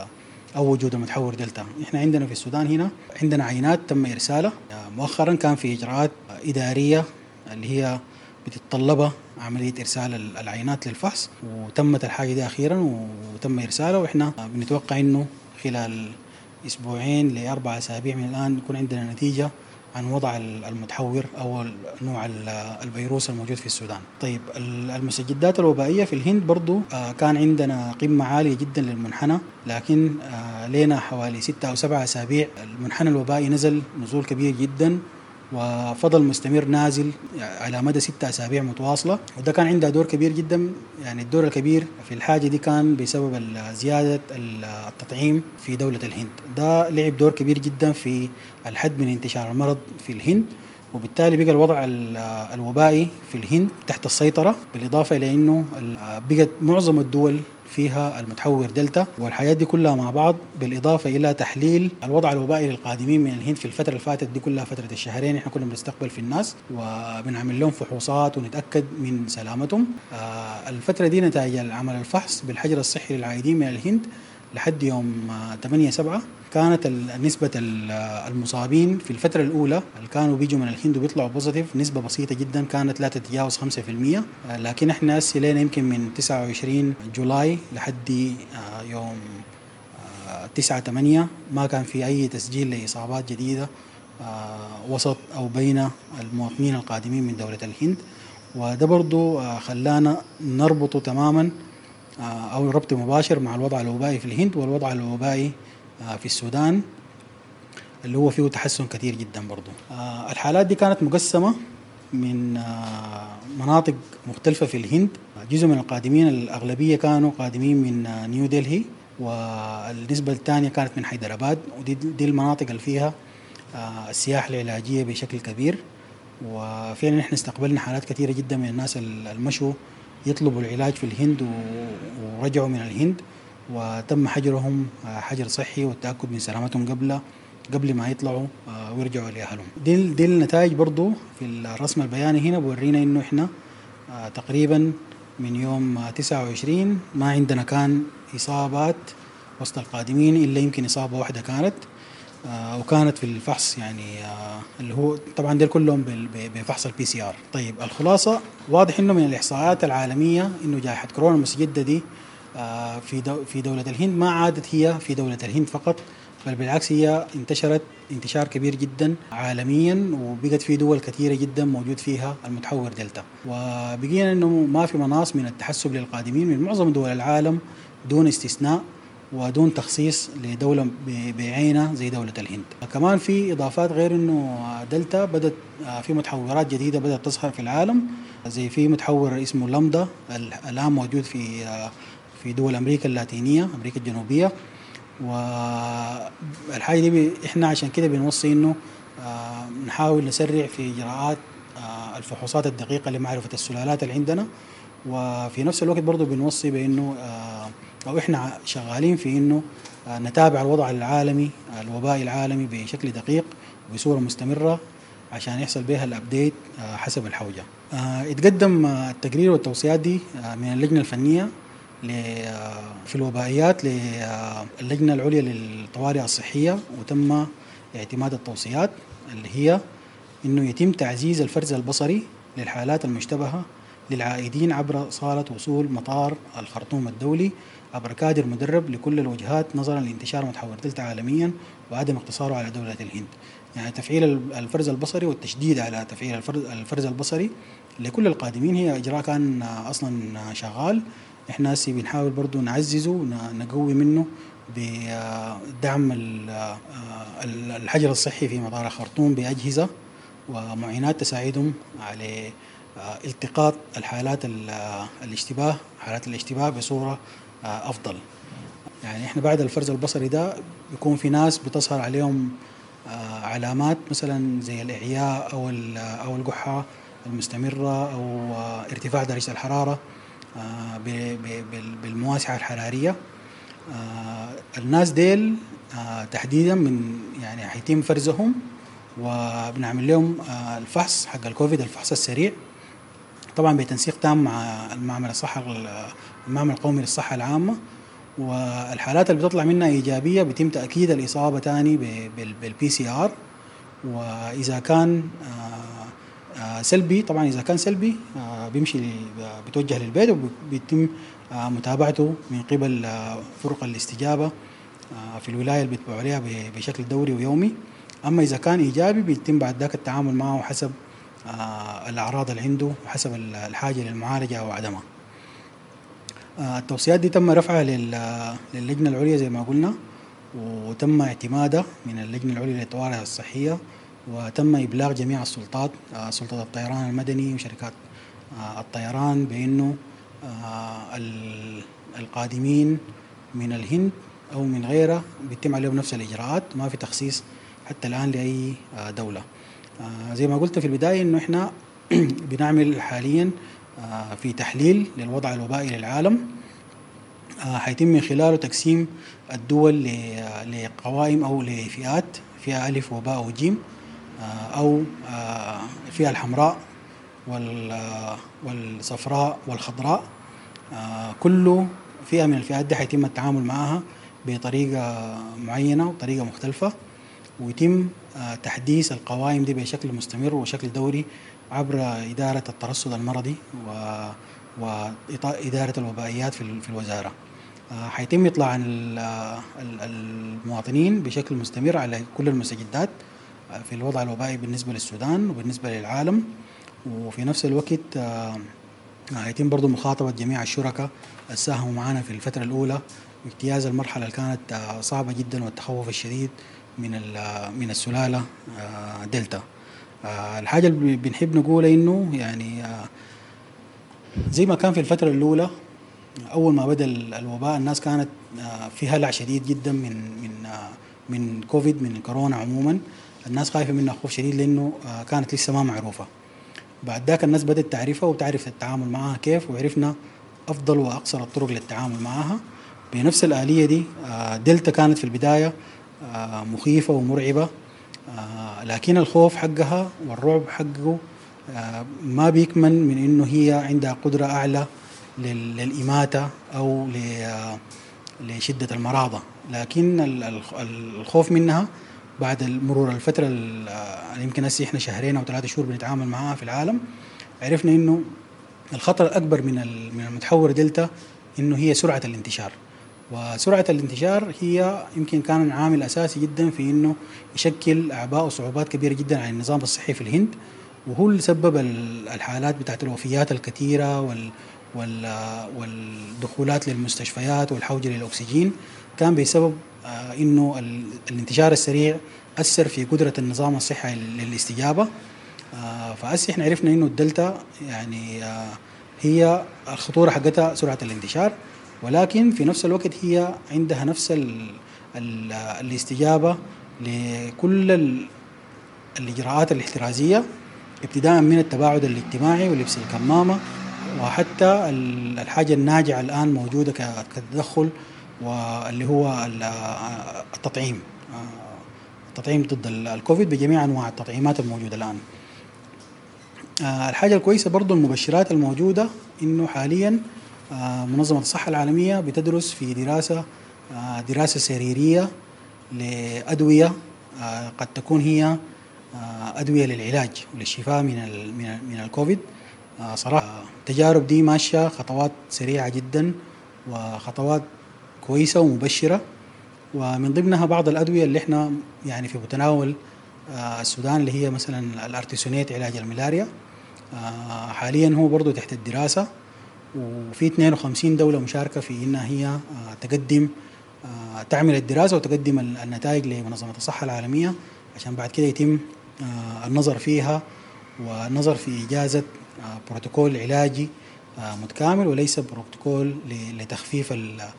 أو وجود المتحور دلتا. إحنا عندنا في السودان هنا عندنا عينات تم إرسالها مؤخرا، كان في إجراءات إدارية اللي هي بتتطلبها عملية إرسال العينات للفحص، وتمت الحاجة دي أخيرا وتم إرسالها، وإحنا بنتوقع إنه خلال أسبوعين لأربع أسابيع من الآن يكون عندنا نتيجة عن وضع المتحور أو نوع الفيروس الموجود في السودان. طيب المستجدات الوبائية في الهند برضو كان عندنا قمة عالية جدا للمنحنى، لكن لنا حوالي ستة أو سبعة أسابيع المنحنى الوبائي نزل نزول كبير جدا وفضل مستمر نازل على مدى ستة أسابيع متواصلة، وده كان عنده دور كبير جدا. يعني الدور الكبير في الحاجة دي كان بسبب زيادة التطعيم في دولة الهند، ده لعب دور كبير جدا في الحد من انتشار المرض في الهند، وبالتالي بقى الوضع الوبائي في الهند تحت السيطرة، بالإضافة إلى أنه بقت معظم الدول فيها المتحور دلتا، والحياة دي كلها مع بعض بالإضافة إلى تحليل الوضع الوبائي للقادمين من الهند في الفترة اللي فاتت دي كلها، فترة الشهرين احنا كنا بنستقبل في الناس وبنعمل لهم فحوصات ونتأكد من سلامتهم. الفترة دي نتائج العمل الفحص بالحجر الصحي للعائدين من الهند لحد يوم ثمانية سبعة كانت نسبة المصابين في الفترة الأولى اللي كانوا بيجوا من الهند وبيطلعوا بوزيتيف نسبة بسيطة جدا، كانت لا تتجاوز خمسة في المية، لكن احنا سلينا يمكن من تسعة وعشرين جولاي لحد يوم تسعة ثمانية ما كان في أي تسجيل لإصابات جديدة وسط أو بين المواطنين القادمين من دولة الهند، وده برضو خلانا نربطه تماما أو ربط مباشر مع الوضع الوبائي في الهند والوضع الوبائي في السودان اللي هو فيه تحسن كثير جدا برضو. الحالات دي كانت مقسمة من مناطق مختلفة في الهند، جزء من القادمين الأغلبية كانوا قادمين من نيو دلهي، والنسبة الثانية كانت من حيدراباد، ودي دي المناطق اللي فيها السياحة العلاجية بشكل كبير، وفعلا نحن استقبلنا حالات كثيرة جدا من الناس المشوا يطلبوا العلاج في الهند ورجعوا من الهند وتم حجرهم حجر صحي والتأكد من سلامتهم قبل قبل ما يطلعوا ويرجعوا لأهلهم. دي, دي النتائج برضو في الرسم البياني هنا بورينا إنه إحنا تقريبا من يوم تسعة وعشرين ما عندنا كان إصابات وسط القادمين إلا يمكن إصابة واحدة كانت، وكانت في الفحص يعني اللي هو طبعا دول كلهم بفحص البي سي ار. طيب الخلاصة واضح إنه من الإحصائيات العالمية إنه جائحة كورونا المستجدة دي في دو في دولة الهند ما عادت هي في دولة الهند فقط، بل بالعكس هي انتشرت انتشار كبير جدا عالميا، وبقت في دول كثيرة جدا موجود فيها المتحور دلتا، وبقينا انه ما في مناص من التحسب للقادمين من معظم دول العالم دون استثناء ودون تخصيص لدولة بعينها زي دولة الهند. كمان في إضافات غير انه دلتا بدت في متحورات جديدة بدأت تظهر في العالم، زي في متحور اسمه لامدا الآن موجود في في دول أمريكا اللاتينية أمريكا الجنوبية، والحاجة دي إحنا عشان كده بنوصي إنه آه نحاول نسرع في إجراءات آه الفحوصات الدقيقة لمعرفة السلالات اللي عندنا، وفي نفس الوقت برضو بنوصي بإنه آه أو إحنا شغالين في إنه آه نتابع الوضع العالمي الوبائي العالمي بشكل دقيق وبصورة مستمرة عشان يحصل بها الأبديت آه حسب الحوجة. آه يتقدم آه التقرير والتوصيات دي آه من اللجنة الفنية في الوبائيات للجنة العليا للطوارئ الصحية، وتم اعتماد التوصيات اللي هي إنه يتم تعزيز الفرز البصري للحالات المشتبهة للعائدين عبر صالة وصول مطار الخرطوم الدولي عبر كادر مدرب لكل الوجهات نظرا لانتشار متحور دلتا عالميا وعدم اقتصاره على دولة الهند. يعني تفعيل الفرز البصري والتشديد على تفعيل الفرز البصري لكل القادمين هي إجراء كان أصلا شغال، احنا هسه بنحاول برضو نعززه ونقوي منه بدعم الحجر الصحي في مطار الخرطوم بأجهزة ومعينات تساعدهم على التقاط الحالات الاشتباه حالات الاشتباه بصورة أفضل. يعني احنا بعد الفرز البصري ده بيكون في ناس بتظهر عليهم علامات مثلا زي الإعياء أو أو القحة المستمرة أو ارتفاع درجة الحرارة بالمواسعة الحرارية. الناس ديل تحديدا من يعني حيتم فرزهم وبنعمل لهم الفحص حق الكوفيد الفحص السريع طبعا بتنسيق تام مع المعمل الصحة المعمل القومي للصحة العامة، والحالات اللي بتطلع منها إيجابية بيتم تأكيد الإصابة تاني بالبي سي آر، وإذا كان سلبي طبعا إذا كان سلبي بيمشي بيتوجه للبيت وبيتم متابعته من قبل فرق الاستجابة في الولاية اللي بيتبعوا عليها بشكل دوري ويومي أما إذا كان إيجابي بيتم بعد ذاك التعامل معه حسب آه الأعراض اللي عنده وحسب الحاجة للمعالجة أو عدمها. آه التوصيات دي تم رفعها للجنة العليا زي ما قلنا، وتم اعتمادها من اللجنة العليا للطوارئ الصحية، وتم إبلاغ جميع السلطات، آه سلطة الطيران المدني وشركات آه الطيران، بأنه آه القادمين من الهند أو من غيرها بيتم عليهم نفس الإجراءات، ما في تخصيص حتى الآن لأي آه دولة. آه زي ما قلت في البداية إنه إحنا بنعمل حاليا آه في تحليل للوضع الوبائي للعالم، آه حيتم من خلاله تقسيم الدول لقوائم أو لفئات، فئة ألف وباء وجيم، آه أو آه فئة الحمراء والصفراء والخضراء. آه كل فئة من الفئات دي حيتم التعامل معها بطريقة معينة وطريقة مختلفة، ويتم آه تحديث القوائم دي بشكل مستمر وشكل دوري عبر إدارة الترصد المرضي وإدارة الوبائيات في الوزارة. آه حيتم إطلاع عن المواطنين بشكل مستمر على كل المستجدات في الوضع الوبائي بالنسبة للسودان وبالنسبة للعالم، وفي نفس الوقت آه هيتم برضو مخاطبة جميع الشركاء الساهموا معنا في الفترة الأولى واجتياز المرحلة اللي كانت آه صعبة جدا والتخوف الشديد من من السلالة آه دلتا. آه الحاجة اللي بنحب نقولها إنه يعني آه زي ما كان في الفترة الأولى أول ما بدأ الوباء الناس كانت آه في هلع شديد جدا من من آه من كوفيد، من كورونا عموما. الناس خايفة منها خوف شديد لأنه آه كانت لسه ما معروفة. بعد ذاك الناس بدأت تعرفها وتعرف التعامل معها كيف، وعرفنا أفضل وأقصر الطرق للتعامل معها بنفس الآلية دي. آه دلتا كانت في البداية آه مخيفة ومرعبة، آه لكن الخوف حقها والرعب حقه آه ما بيكمن من إنه هي عندها قدرة أعلى للإماتة أو لشدة المراضة، لكن الخوف منها بعد مرور الفترة اللي يمكن هسه إحنا شهرين أو ثلاثة شهور بنتعامل معها في العالم، عرفنا إنه الخطر الأكبر من من المتحور دلتا إنه هي سرعة الانتشار، وسرعة الانتشار هي يمكن كان عامل أساسي جدا في إنه يشكل أعباء وصعوبات كبيرة جدا على النظام الصحي في الهند، وهو اللي سبب الحالات بتاعت الوفيات الكثيرة وال والدخولات للمستشفيات والحوجة للأكسجين، كان بسبب إنه الانتشار السريع أثر في قدرة النظام الصحي للاستجابة. فأسي إحنا عرفنا إنه الدلتا يعني هي الخطورة حقتها سرعة الانتشار، ولكن في نفس الوقت هي عندها نفس ال ال الاستجابة لكل الإجراءات الاحترازية، ابتداء من التباعد الاجتماعي ولبس الكمامة، وحتى الحاجة الناجعة الآن موجودة كتدخل واللي هو التطعيم التطعيم ضد الكوفيد بجميع أنواع التطعيمات الموجودة الآن. الحاجة الكويسة برضو المبشرات الموجودة إنه حاليا منظمة الصحة العالمية بتدرس في دراسة دراسة سريرية لأدوية قد تكون هي أدوية للعلاج وللشفاء من من الكوفيد. صراحة التجارب دي ماشية خطوات سريعة جدا وخطوات كويسة ومبشرة، ومن ضمنها بعض الأدوية اللي احنا يعني في متناول السودان اللي هي مثلا الارتيسونيت علاج الملاريا، حاليا هو برضو تحت الدراسة، وفي اثنين وخمسين دولة مشاركة في إنها هي تقدم تعمل الدراسة وتقدم النتائج لمنظمة الصحة العالمية عشان بعد كده يتم النظر فيها والنظر في إجازة بروتوكول علاجي متكامل وليس بروتوكول لتخفيف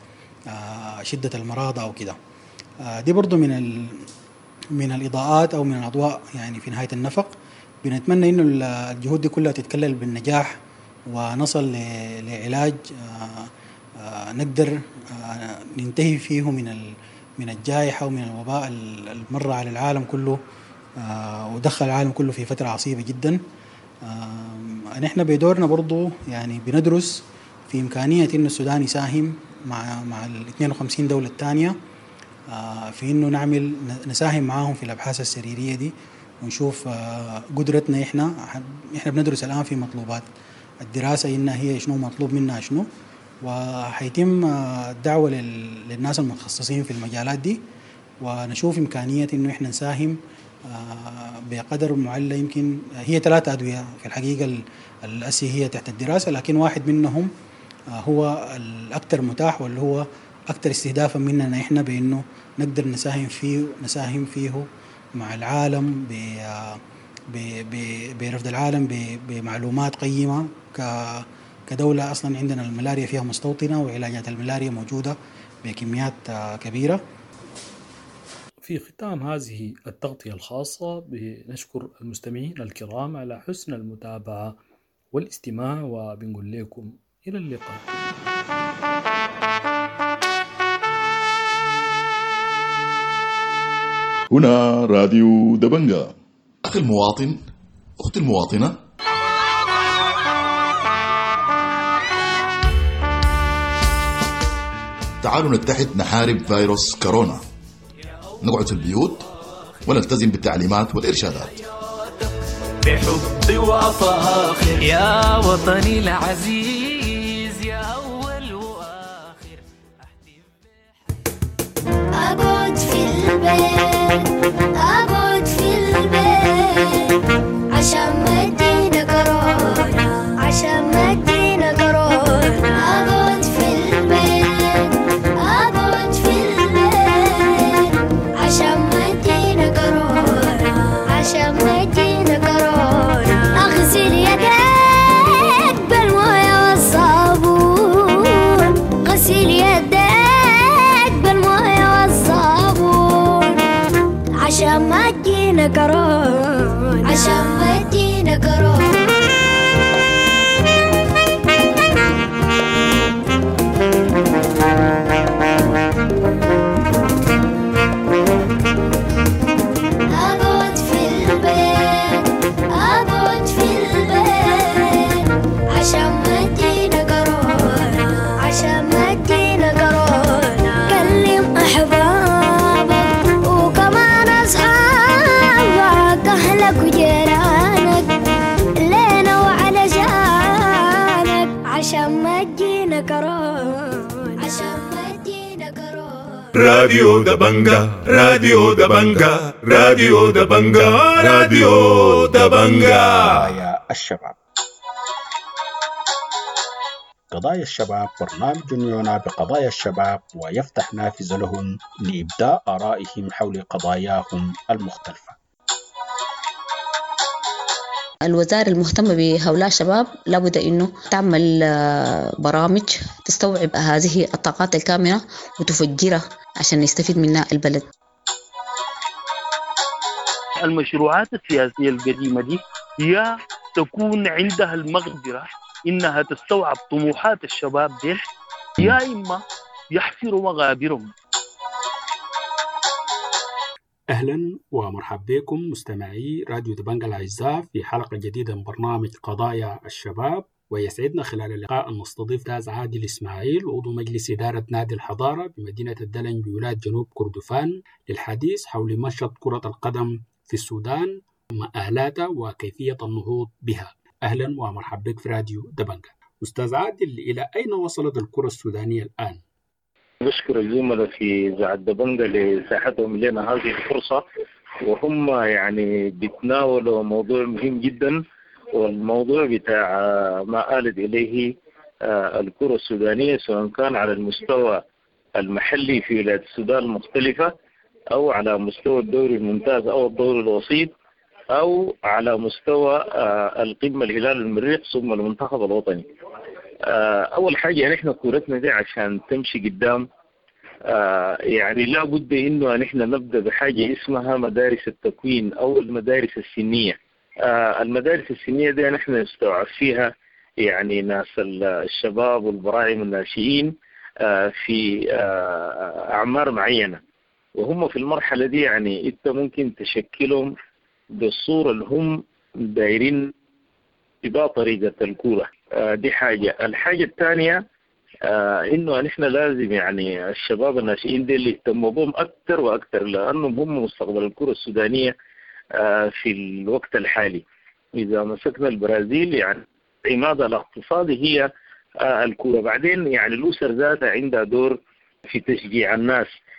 شدة المرض أو كده. دي برضو من من الإضاءات أو من الأضواء يعني في نهاية النفق. بنتمنى إنه الجهود دي كلها تتكلل بالنجاح ونصل لعلاج نقدر ننتهي فيه من من الجائحة ومن الوباء المر على العالم كله ودخل العالم كله في فترة عصيبة جدا. نحن بدورنا برضو يعني بندرس في إمكانية إنه السودان يساهم مع مع ال اثنين وخمسين دولة الثانية في إنه نعمل نساهم معاهم في الأبحاث السريرية دي ونشوف قدرتنا. إحنا إحنا بندرس الآن في مطلوبات الدراسة إنها هي شنو مطلوب منها شنو، وحيتم الدعوة للناس المتخصصين في المجالات دي ونشوف إمكانية إنه إحنا نساهم بقدر معين. يمكن هي ثلاثة أدوية في الحقيقة الأسي هي تحت الدراسة، لكن واحد منهم هو الأكثر متاح واللي هو أكثر استهدافا مننا إحنا بأنه نقدر نساهم فيه نساهم فيه مع العالم برفض العالم بمعلومات قيمة. كدولة أصلا عندنا الملاريا فيها مستوطنة وعلاجات الملاريا موجودة بكميات كبيرة. في ختام هذه التغطية الخاصة بنشكر المستمعين الكرام على حسن المتابعة والاستماع، وبنقول لكم إلى اللقاء. هنا راديو دبنجا. أخي المواطن، أختي المواطنة، تعالوا نتحد نحارب فيروس كورونا. نقعد في البيوت ونلتزم بالتعليمات والإرشادات بحب وفاخر يا وطني العزيز يا أول وآخر. أقعد في البيت أقعد في البيت عشان ما تجينا كورونا عشان ما تجينا كورونا. أقعد في البيت أقعد في البيت عشان ما تجينا كورونا عشان ما تجينا كورونا. أغسل يديك بالموية والصابون غسل يديك بالموية والصابون عشان ما تجينا كورونا عشان ما تجينا كورونا. أقعد في البيت أقعد في البيت عشان ما تجينا كورونا عشان ما تجينا كورونا. كلم أحبابك وكمان أصحابك أهلك وجيرانك لينا وعلى جانك عشان ما تجينا كورونا عشان ما تجينا كورونا. راديو دبنجا راديو دبنجا راديو دبنجا راديو دبنجا. قضايا الشباب. قضايا الشباب برنامج يعنى بقضايا الشباب ويفتح نافذة لهم لإبداء آرائهم حول قضاياهم المختلفة. الوزارة المهتمة بهؤلاء الشباب لابد أنه تعمل برامج تستوعب هذه الطاقات الكامنة وتفجرها عشان يستفيد منها البلد. المشروعات السياسية القديمة دي هي تكون عندها المقدرة إنها تستوعب طموحات الشباب دي، يا إما يحفروا مغابرهم. أهلا ومرحبا بكم مستمعي راديو دبنجا الأعزاء في حلقة جديدة من برنامج قضايا الشباب. ويسعدنا خلال اللقاء أن نستضيف أستاذ عادل إسماعيل عضو مجلس إدارة نادي الحضارة بمدينة الدلنج بولاية جنوب كردفان للحديث حول منشط كرة القدم في السودان ومآلاتها وكيفية النهوض بها. أهلا ومرحبا بك في راديو دبنجا. أستاذ عادل، إلى أين وصلت الكرة السودانية الآن؟ نشكر الزملاء في إذاعة دبنجا لساحتهم لنا هذه الفرصة، وهم يعني بيتناولوا موضوع مهم جدا، والموضوع بتاع ما آلت إليه الكرة السودانية سواء كان على المستوى المحلي في ولايات السودان المختلفة أو على مستوى الدوري الممتاز أو الدوري الوسيط أو على مستوى القمة الهلال المريخ ثم المنتخب الوطني. أول حاجة نحن كورتنا دي عشان تمشي قدام يعني لا بد إنه نحن نبدأ بحاجة اسمها مدارس التكوين أو المدارس السنية. المدارس السنية دي نحن نستوعب فيها يعني ناس الشباب والبراعم الناشئين في أعمار معينة، وهم في المرحلة دي يعني أنت ممكن تشكلهم بالصورة اللي هم دايرين بها طريقة الكورة. دي حاجة. الحاجة الثانية إنه نحن لازم يعني الشباب الناشئين دي اللي يهتموا بهم أكثر وأكثر، لأنهم هم مستقبل الكرة السودانية في الوقت الحالي. إذا مسكنا البرازيل يعني عماد الاقتصادي هي الكورة. بعدين يعني الأسر ذاتها عندها دور في تشجيع الناس،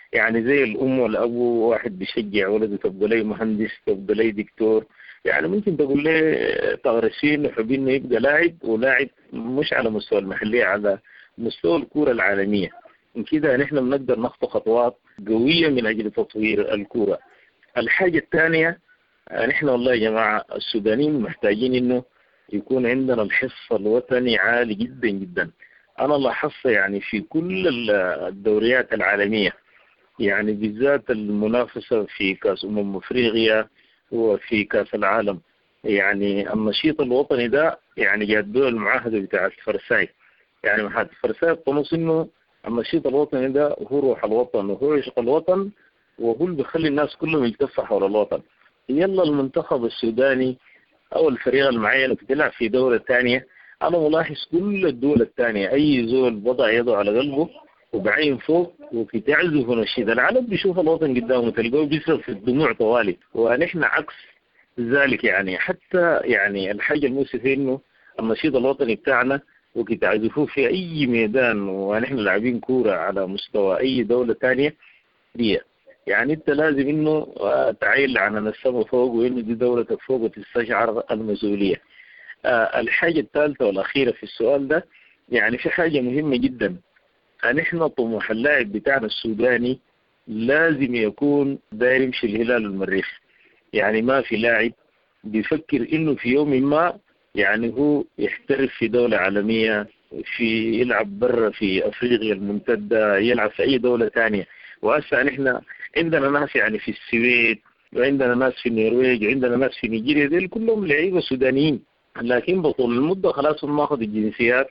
يعني زي الأم والأبو، واحد بيشجع ولده تبقى لي مهندس تبقى لي دكتور، يعني ممكن تقول لي تغرسين وحبين إنه يبقى لاعب، ولاعب مش على مستوى المحلية، على مستوى الكرة العالمية. من كده نحن بنقدر نخطو خطوات قوية من أجل تطوير الكرة. الحاجة الثانية، نحن والله يا جماعة السودانيين محتاجين إنه يكون عندنا الحصة الوطني عالي جدا جدا. أنا لاحظت يعني في كل الدوريات العالمية، يعني بالذات المنافسة في كأس أمم أفريقيا وفي كأس العالم، يعني النشيط الوطني ده يعني جادوا المعاهدة بتاعت فرساي. يعني معاهدة فرساي الطموس إنه النشيط الوطني ده هو روح الوطن وهو عشق الوطن، وهو اللي بيخلي الناس كلهم يلتفوا حول الوطن. يلا المنتخب السوداني أو الفريق المعين بتلعب في دولة ثانية، أنا ملاحظ كل الدول الثانية أي زول وضع يده على قلبه وبعين فوق وبتعزف ونشيد العالم، بيشوف الوطن قدامه تلقاه بيصرف في الدموع طوالي، ونحن عكس ذلك. يعني حتى يعني الحاجة المؤسفة إنه النشيد الوطني بتاعنا وكتعزفوه في أي ميدان ونحن لاعبين كورة على مستوى أي دولة ثانية دي، يعني أنت لازم إنه تعيل عن السماء فوق وإنه دي دولتك فوق وتستشعر المسؤولية. الحاجة الثالثة والأخيرة في السؤال ده، يعني في حاجة مهمة جدا، نحن طموح اللاعب بتاعنا السوداني لازم يكون داير يمشي الهلال والمريخ. يعني ما في لاعب بيفكر إنه في يوم ما يعني هو يحترف في دولة عالمية، في يلعب برا في أفريقيا الممتدة، يلعب في أي دولة تانية. وهسه نحن عندنا ناس يعني في السويد، وعندنا ناس في النرويج، عندنا ناس في نيجيريا، دول كلهم لعيبة سودانيين، لكن بطول المدة خلاص هم أخذوا الجنسيات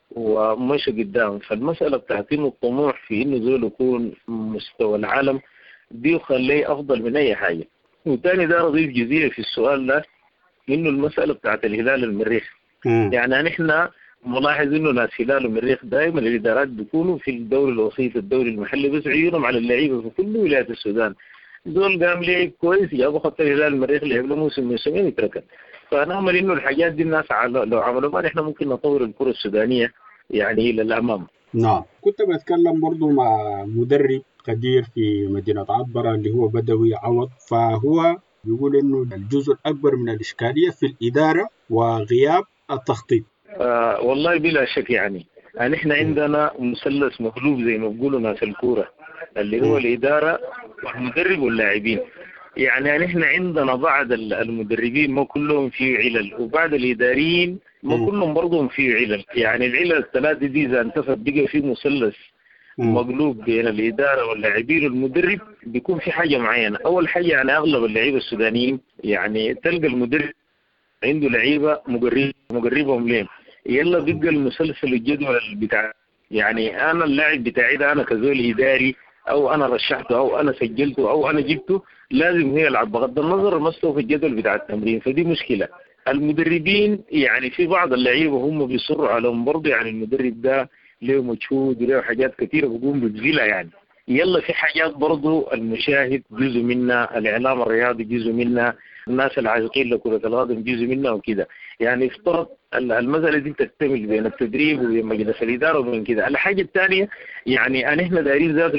ومشى قدام. فالمسألة بتاعت إنه الطموح في إنه زول يكون مستوى العالم دي وخليه أفضل من أي حاجة. وتاني ده أضيف جزئية في السؤال ده، إنه المسألة بتاعت الهلال المريخ. يعني نحن ملاحظ إنه ناس هلال المريخ دائما الإدارات بيكونوا في الدوري الوسيط الدوري المحلي، بس عيونهم على اللعيبة في كل ولايات السودان. دول قام لعب كويس، جابوا خط الهلال المريخ لعب له موسم موسمين يتركن. فنأمل إنه الحاجات دي الناس لو عملوا ما نحن ممكن نطور الكرة السودانية يعني إلى الأمام. نعم، كنت بتكلم برضو مع مدرب قدير في مدينة عبرة اللي هو بدوي عوض، فهو بيقول إنه الجزء الأكبر من الإشكالية في الإدارة وغياب التخطيط. آه والله بلا شك، يعني نحن عندنا مثلث مغلوب زي ما بيقولوا ناس الكورة، اللي هو الإدارة والمدرب واللاعبين. يعني نحن عندنا بعض المدربين ما كلهم فيه علل، وبعض الإداريين ما كلهم برضهم فيه علل. يعني العلل الثلاثة دي إذا انتفت بقى في مثلث مقلوب بين الإدارة واللاعبين والمدرب، بيكون في حاجة معينة. أول حاجة يعني أغلب اللعيبة السودانيين يعني تلقى المدرب عنده لعيبة مقرب مقربهم لين، يلا بيبقى المسلسل الجدول بتاع يعني أنا اللاعب بتاعي ده أنا كزول إداري أو أنا رشحته أو أنا سجلته أو أنا جبته لازم هو يلعب بغض النظر مستوى في الجدول بتاع التمرين. فدي مشكلة. المدربين يعني في بعض اللعيبة هم بيصروا عليهم برضه، يعني المدرب ده له مجهود وله حاجات كثيرة بيقوم بتزيلها. يعني يلا في حاجات برضه المشاهد جزء منها، الإعلام الرياضي جزء منها، الناس العاشقين لكرة القدم جزء منها وكده. يعني افترض المسألة دي تكتمل بين التدريب وبين مجلس الإدارة وبين كده. الحاجة الثانية يعني أن إحنا دايرين ذات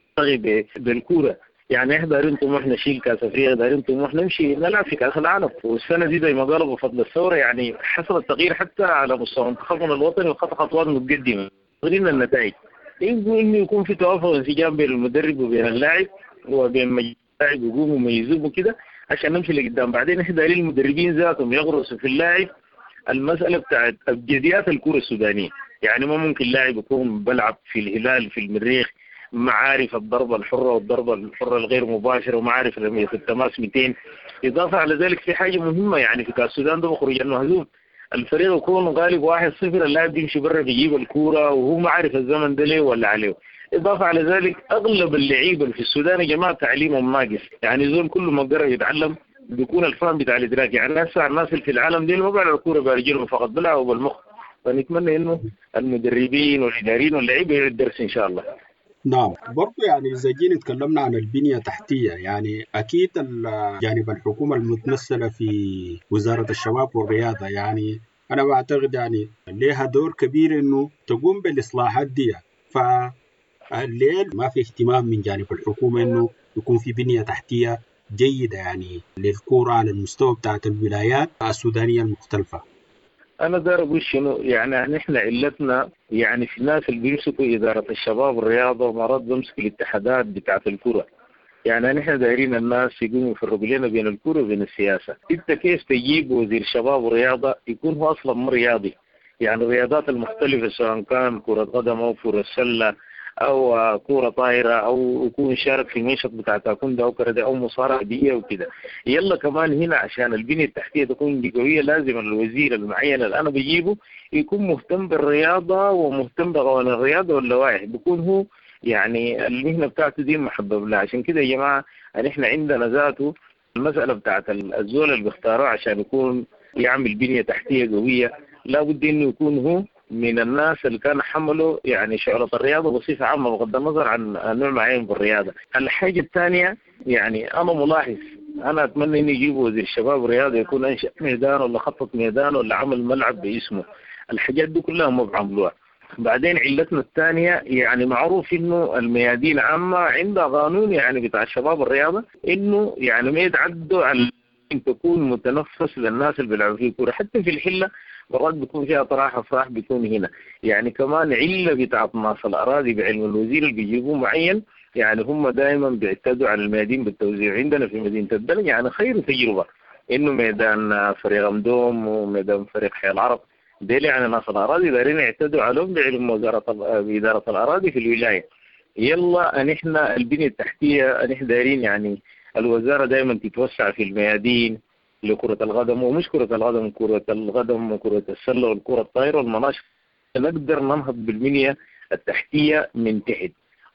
بالكورة، يعني إحنا دايرين طموحنا نشيل كأس أفريقيا، دايرين طموحنا نمشي نلعب في كأس العالم. والسنة دي زي ما قالوا بفضل الثورة يعني حصل التغيير حتى على مستوى منتخبنا الوطني وخطى خطوات متقدمة. غيرنا النتائج يقول إنه يكون في توافق وانسجام بين المدرب وبين اللاعب وبين مجلس اللاعب يقوموا ويميزوه وكده عشان نمشي لقدام. بعدين إحنا دايرين المدربين ذاتهم يغرسوا في اللاعب المسألة بتاعت أبجديات الكرة السودانية. يعني ما ممكن لاعب يكون بلعب في الهلال في المريخ معارف الضربة الحرة والضربة الحرة الغير مباشرة ومعارف رمية التماس مئتين. إضافة على ذلك في حاجة مهمة، يعني في كأس السودان ده بخرج إنه هزوم الفريق يكون غالب واحد صفر، اللاعب بيمشي برا بيجيب الكورة وهو ما عارف الزمن ده ليه ولا عليه. إضافة على ذلك أغلب اللعيبة في السودان يا جماعة تعليمهم ناقص، يعني زول كل ما قرر يتعلم بيكون الفهم بتاع الإدراك. يعني هسه الناس اللي في العالم دي ما بيلعبوا الكورة برجلهم فقط، بيلعبوا بالمخ. فنتمنى إنه المدربين والإداريين واللعيبة يعيدوا الدرس إن شاء الله. نعم، برضو يعني إذا جينا تكلمنا عن البنية التحتية، يعني أكيد جانب الحكومة المتمثلة في وزارة الشباب والرياضة يعني أنا بعتقد يعني لها دور كبير إنه تقوم بالإصلاحات دي. الليل ما في اهتمام من جانب الحكومة إنه يكون في بنية تحتية جيدة يعني للكورة على المستوى بتاعت الولايات السودانية المختلفة. أنا دار أقول شنو يعني نحن علتنا يعني في الناس اللي بيمسكوا إدارة الشباب والرياضة ومرات بيمسكوا الاتحادات بتاعت الكرة. يعني نحن دايرين الناس يقوموا يفرقوا لنا بين الكرة وبين السياسة. أنت كيف تجيب وزير شباب ورياضة يكون هو أصلا مو رياضي؟ يعني الرياضات المختلفة سواء كان كرة قدم أو كرة سلة أو كرة طائرة أو يكون يشارك في المنشط بتاع تاكوندو أو كرة أو مصارعة بيئة وكده. يلا كمان هنا عشان البنية التحتية تكون قوية لازم الوزير المعين اللي أنا بجيبه يكون مهتم بالرياضة ومهتم بقوانين الرياضة واللوائح، بيكون هو يعني المهنة بتاعته دي محبب لها. عشان كده يا جماعة نحن عندنا ذاته المسألة بتاعت الزول اللي بيختاروه عشان يكون يعمل بنية تحتية قوية لا بد إنه يكون هو من الناس اللي كان حملوا يعني شعلة الرياضة بصفة عامة بغض النظر عن نوع معين بالرياضة. الحاجة الثانية يعني أنا ملاحظ أنا أتمنى إني يجيب وزير الشباب والرياضة يكون أنشأ ميدان ولا خطط ميدان ولا عمل ملعب باسمه. الحاجات دي كلها ما بعملوها. بعدين علتنا الثانية يعني معروف إنه الميادين عامة عندها قانون يعني بتاع الشباب والرياضة إنه يعني ما يتعدوا على أن تكون متنفس للناس اللي بيلعبوا فيه كورة. حتى في الحلة مرات بيكون فيها طراح أفراح بيكون هنا. يعني كمان علة بتاعت ناس الأراضي بعلم الوزير اللي بيجيبوه معين يعني هم دائما بيعتدوا على الميادين بالتوزيع. عندنا في مدينة الدلج يعني خير تجربة إنه ميدان فريق أمدوم وميدان فريق حي العرب ديل يعني ناس الأراضي دارين يعتدوا عليهم بعلم وزارة بإدارة الأراضي في الولاية. يلا نحن البنية التحتية نحن دارين يعني الوزارة دائما تتوسع في الميادين لكرة القدم ومش كرة القدم كرة القدم وكرة السلة والكرة الطايرة والمناشط نقدر ننهض بالبنية التحتية من تحت.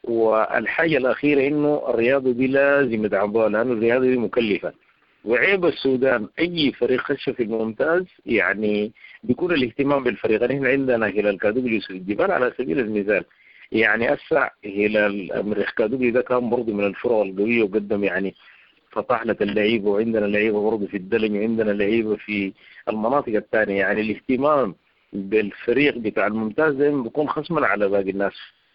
والحاجة الأخيرة إنه الرياضة دي لازم يدعموها لأنه الرياضة دي مكلفة. وعيب السودان أي فريق خش في الممتاز يعني بيكون الاهتمام بالفريق. نحن عندنا هلال كادوغلي يوسف الجبال على سبيل المثال يعني أسع هلال مريخ كادوغلي ده كان برضه من الفرق القوية وقدم يعني فطحلة اللعيبة وعندنا لعيبة برضه في الدلج وعندنا لعيبة في المناطق الثانية. يعني الاهتمام بالفريق بتاع الممتاز دائما بيكون خصما على باقي الناس.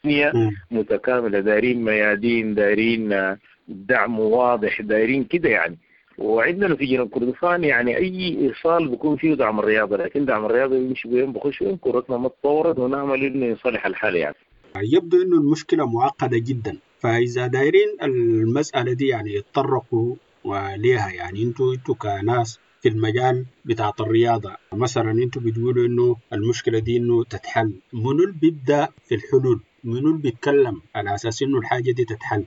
متكاملة دايرين ميادين دايرين دعم واضح دايرين كده يعني. وعندنا في جنوب كردفان يعني أي إيصال بيكون فيه دعم الرياضة لكن دعم الرياضة مش وين بخش وين كرتنا ما تطورت ونعمل إنه يصلح الحال يعني. يبدو إنه المشكلة معقدة جدا. فإذا دايرين المسألة دي يعني يتطرقوا وليها يعني انتوا انتوا كناس في المجال بتاع الرياضة مثلا انتوا بتقولوا انه المشكلة دي انه تتحل. منو اللي بيبدأ في الحلول؟ منو اللي بيتكلم على اساس انه الحاجة دي تتحل؟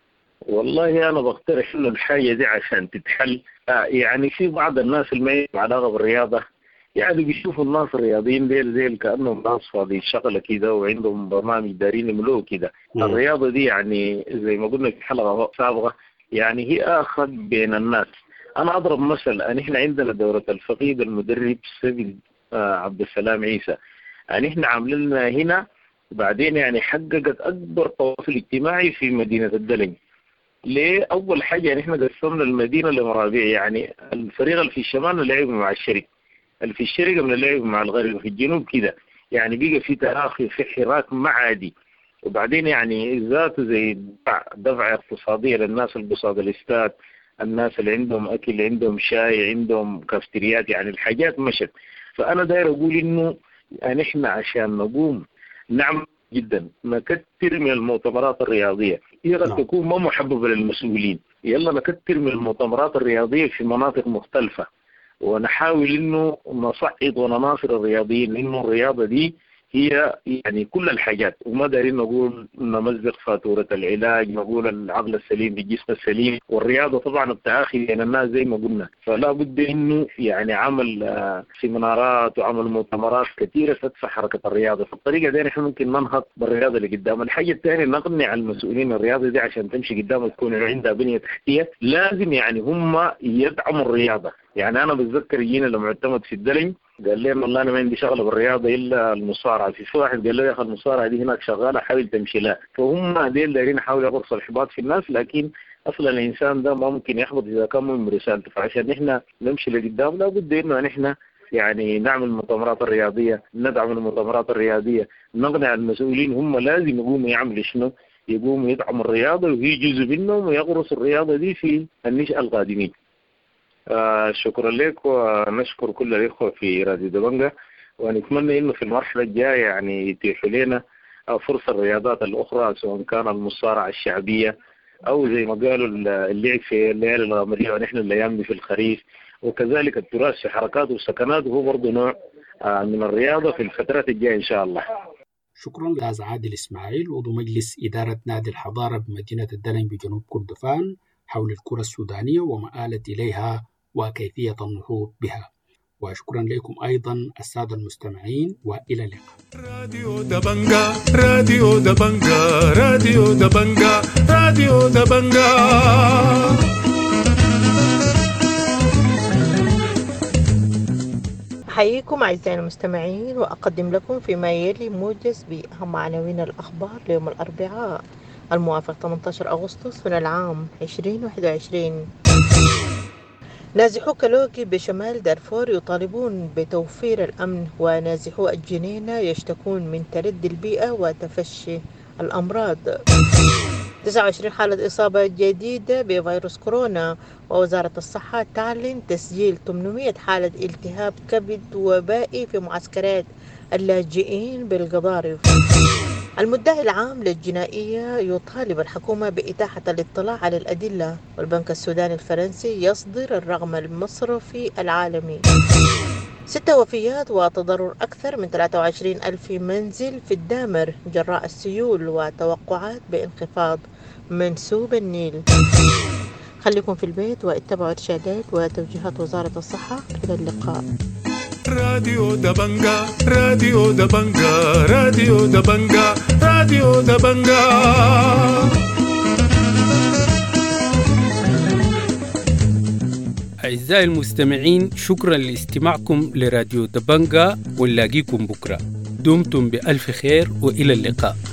والله أنا بقترح إنه الحاجة دي عشان تتحل آه يعني في بعض الناس اللي ما يعرفوا علاقة بالرياضة يعني بيشوفوا الناس الرياضيين ديل ديل كأنهم ناس فاضي شغلة كده وعندهم برنامج دارين يملوه كده. الرياضة دي يعني زي ما قلنا في حلقة سابقة يعني هي آخذ بين الناس. أنا أضرب مثل أن إحنا عندنا دورة الفقيد المدرب سيد آه عبد السلام عيسى يعني إحنا عاملين هنا بعدين يعني حققت أكبر تواصل اجتماعي في مدينة الدلج. ليه؟ أول حاجة يعني إحنا قسمنا المدينة لمرابع يعني الفريق اللي في الشمال لعب مع الشرق اللي في الشرق من اللعب مع الغرب وفي الجنوب كده يعني بيجي في تراخي في حراك ما عادي. وبعدين يعني ذاته زي دفع, دفع اقتصادية للناس اللي بصاد الاستاد الناس اللي عندهم أكل عندهم شاي عندهم كافتريات يعني الحاجات مشت. فأنا داير أقول إنه يعني إحنا عشان نقوم نعمل جدا نكتر من المؤتمرات الرياضية هي قد تكون ما محببة للمسؤولين. يلا نكتر من المؤتمرات الرياضية في مناطق مختلفة ونحاول إنه نصعد ونناصر الرياضيين إنه الرياضة دي هي يعني كل الحاجات وما دارين نقول نمزق فاتورة العلاج نقول العقل السليم بالجسم السليم. والرياضة طبعا التآخي بين الناس زي ما قلنا فلا بد إنه يعني عمل آه سيمينارات وعمل مؤتمرات كثيرة تدفع حركة الرياضة. في الطريقة دي نحن ممكن ننهض بالرياضة اللي قدام. الحاجة الثانية نقنع المسؤولين الرياضة دي عشان تمشي قدام تكون عندها بنية تحتية لازم يعني هم يدعموا الرياضة. يعني أنا بتذكر جينا لما اعتمد في الدلج قال لي والله أنا ما عندي شغلة بالرياضة إلا المصارعة. في واحد قال له يا أخي المصارعة دي هناك شغالة حاول تمشي لا. فهم ديل دايرين يحاولوا يغرسوا الإحباط في الناس لكن أصلا الإنسان ده ما ممكن يحبط إذا كان من رسالته. فعشان نحن نمشي لقدام لا بد إنه نحن يعني نعمل المؤتمرات الرياضية، ندعم المؤتمرات الرياضية، نقنع المسؤولين هم لازم يقوموا يعملوا شنو؟ يقوموا يدعموا الرياضة وهي جزء منهم ويغرسوا الرياضة دي في النشأة القادمين. آه شكرا لك، ونشكر كل الإخوة في راديو دبنجة، ونتمنى إنه في المرحلة الجاية يعني يتيحوا لنا فرصة الرياضات الأخرى، سواء كان المصارعة الشعبية أو زي ما قالوا اللعب في الليالي الغامرية ونحن الأيام في الخريف، وكذلك التراث في حركات وسكنات، وهو برضه نوع من الرياضة في الفترات الجاية إن شاء الله. شكرا لأستاذ عادل إسماعيل عضو مجلس إدارة نادي الحضارة بمدينة الدلم بجنوب كردفان حول الكرة السودانية وما آلت إليها وكيفية النهوض بها. وشكرا لكم أيضا السادة المستمعين، وإلى اللقاء. راديو دبنجا راديو دبنجا راديو دبنجا راديو دبنجا. أحييكم أعزائي المستمعين، وأقدم لكم فيما يلي موجز بأهم عناوين الأخبار ليوم الأربعاء الموافق ثمانية عشر أغسطس من العام ألفين وواحد وعشرين. نازحو كالوكي بشمال دارفور يطالبون بتوفير الأمن، ونازحو الجنينة يشتكون من تردي البيئة وتفشي الأمراض. تسعة وعشرين حالة إصابة جديدة بفيروس كورونا، ووزارة الصحة تعلن تسجيل ثمانمائة حالة التهاب كبد وبائي في معسكرات اللاجئين بالقضارف. المدعي العام للجنائية يطالب الحكومة بإتاحة الاطلاع على الأدلة، والبنك السوداني الفرنسي يصدر الرقم المصرفي العالمي. ستة وفيات وتضرر أكثر من ثلاثة وعشرين ألف منزل في الدامر جراء السيول، وتوقعات بانخفاض منسوب النيل. خليكم في البيت واتبعوا إرشادات وتوجيهات وزارة الصحة. إلى اللقاء. راديو دبنجا راديو دبنجا راديو دبنجا راديو دبنجا. أعزائي المستمعين، شكرا لاستماعكم لراديو دبنجا، ونلاقيكم بكرة. دمتم بألف خير وإلى اللقاء.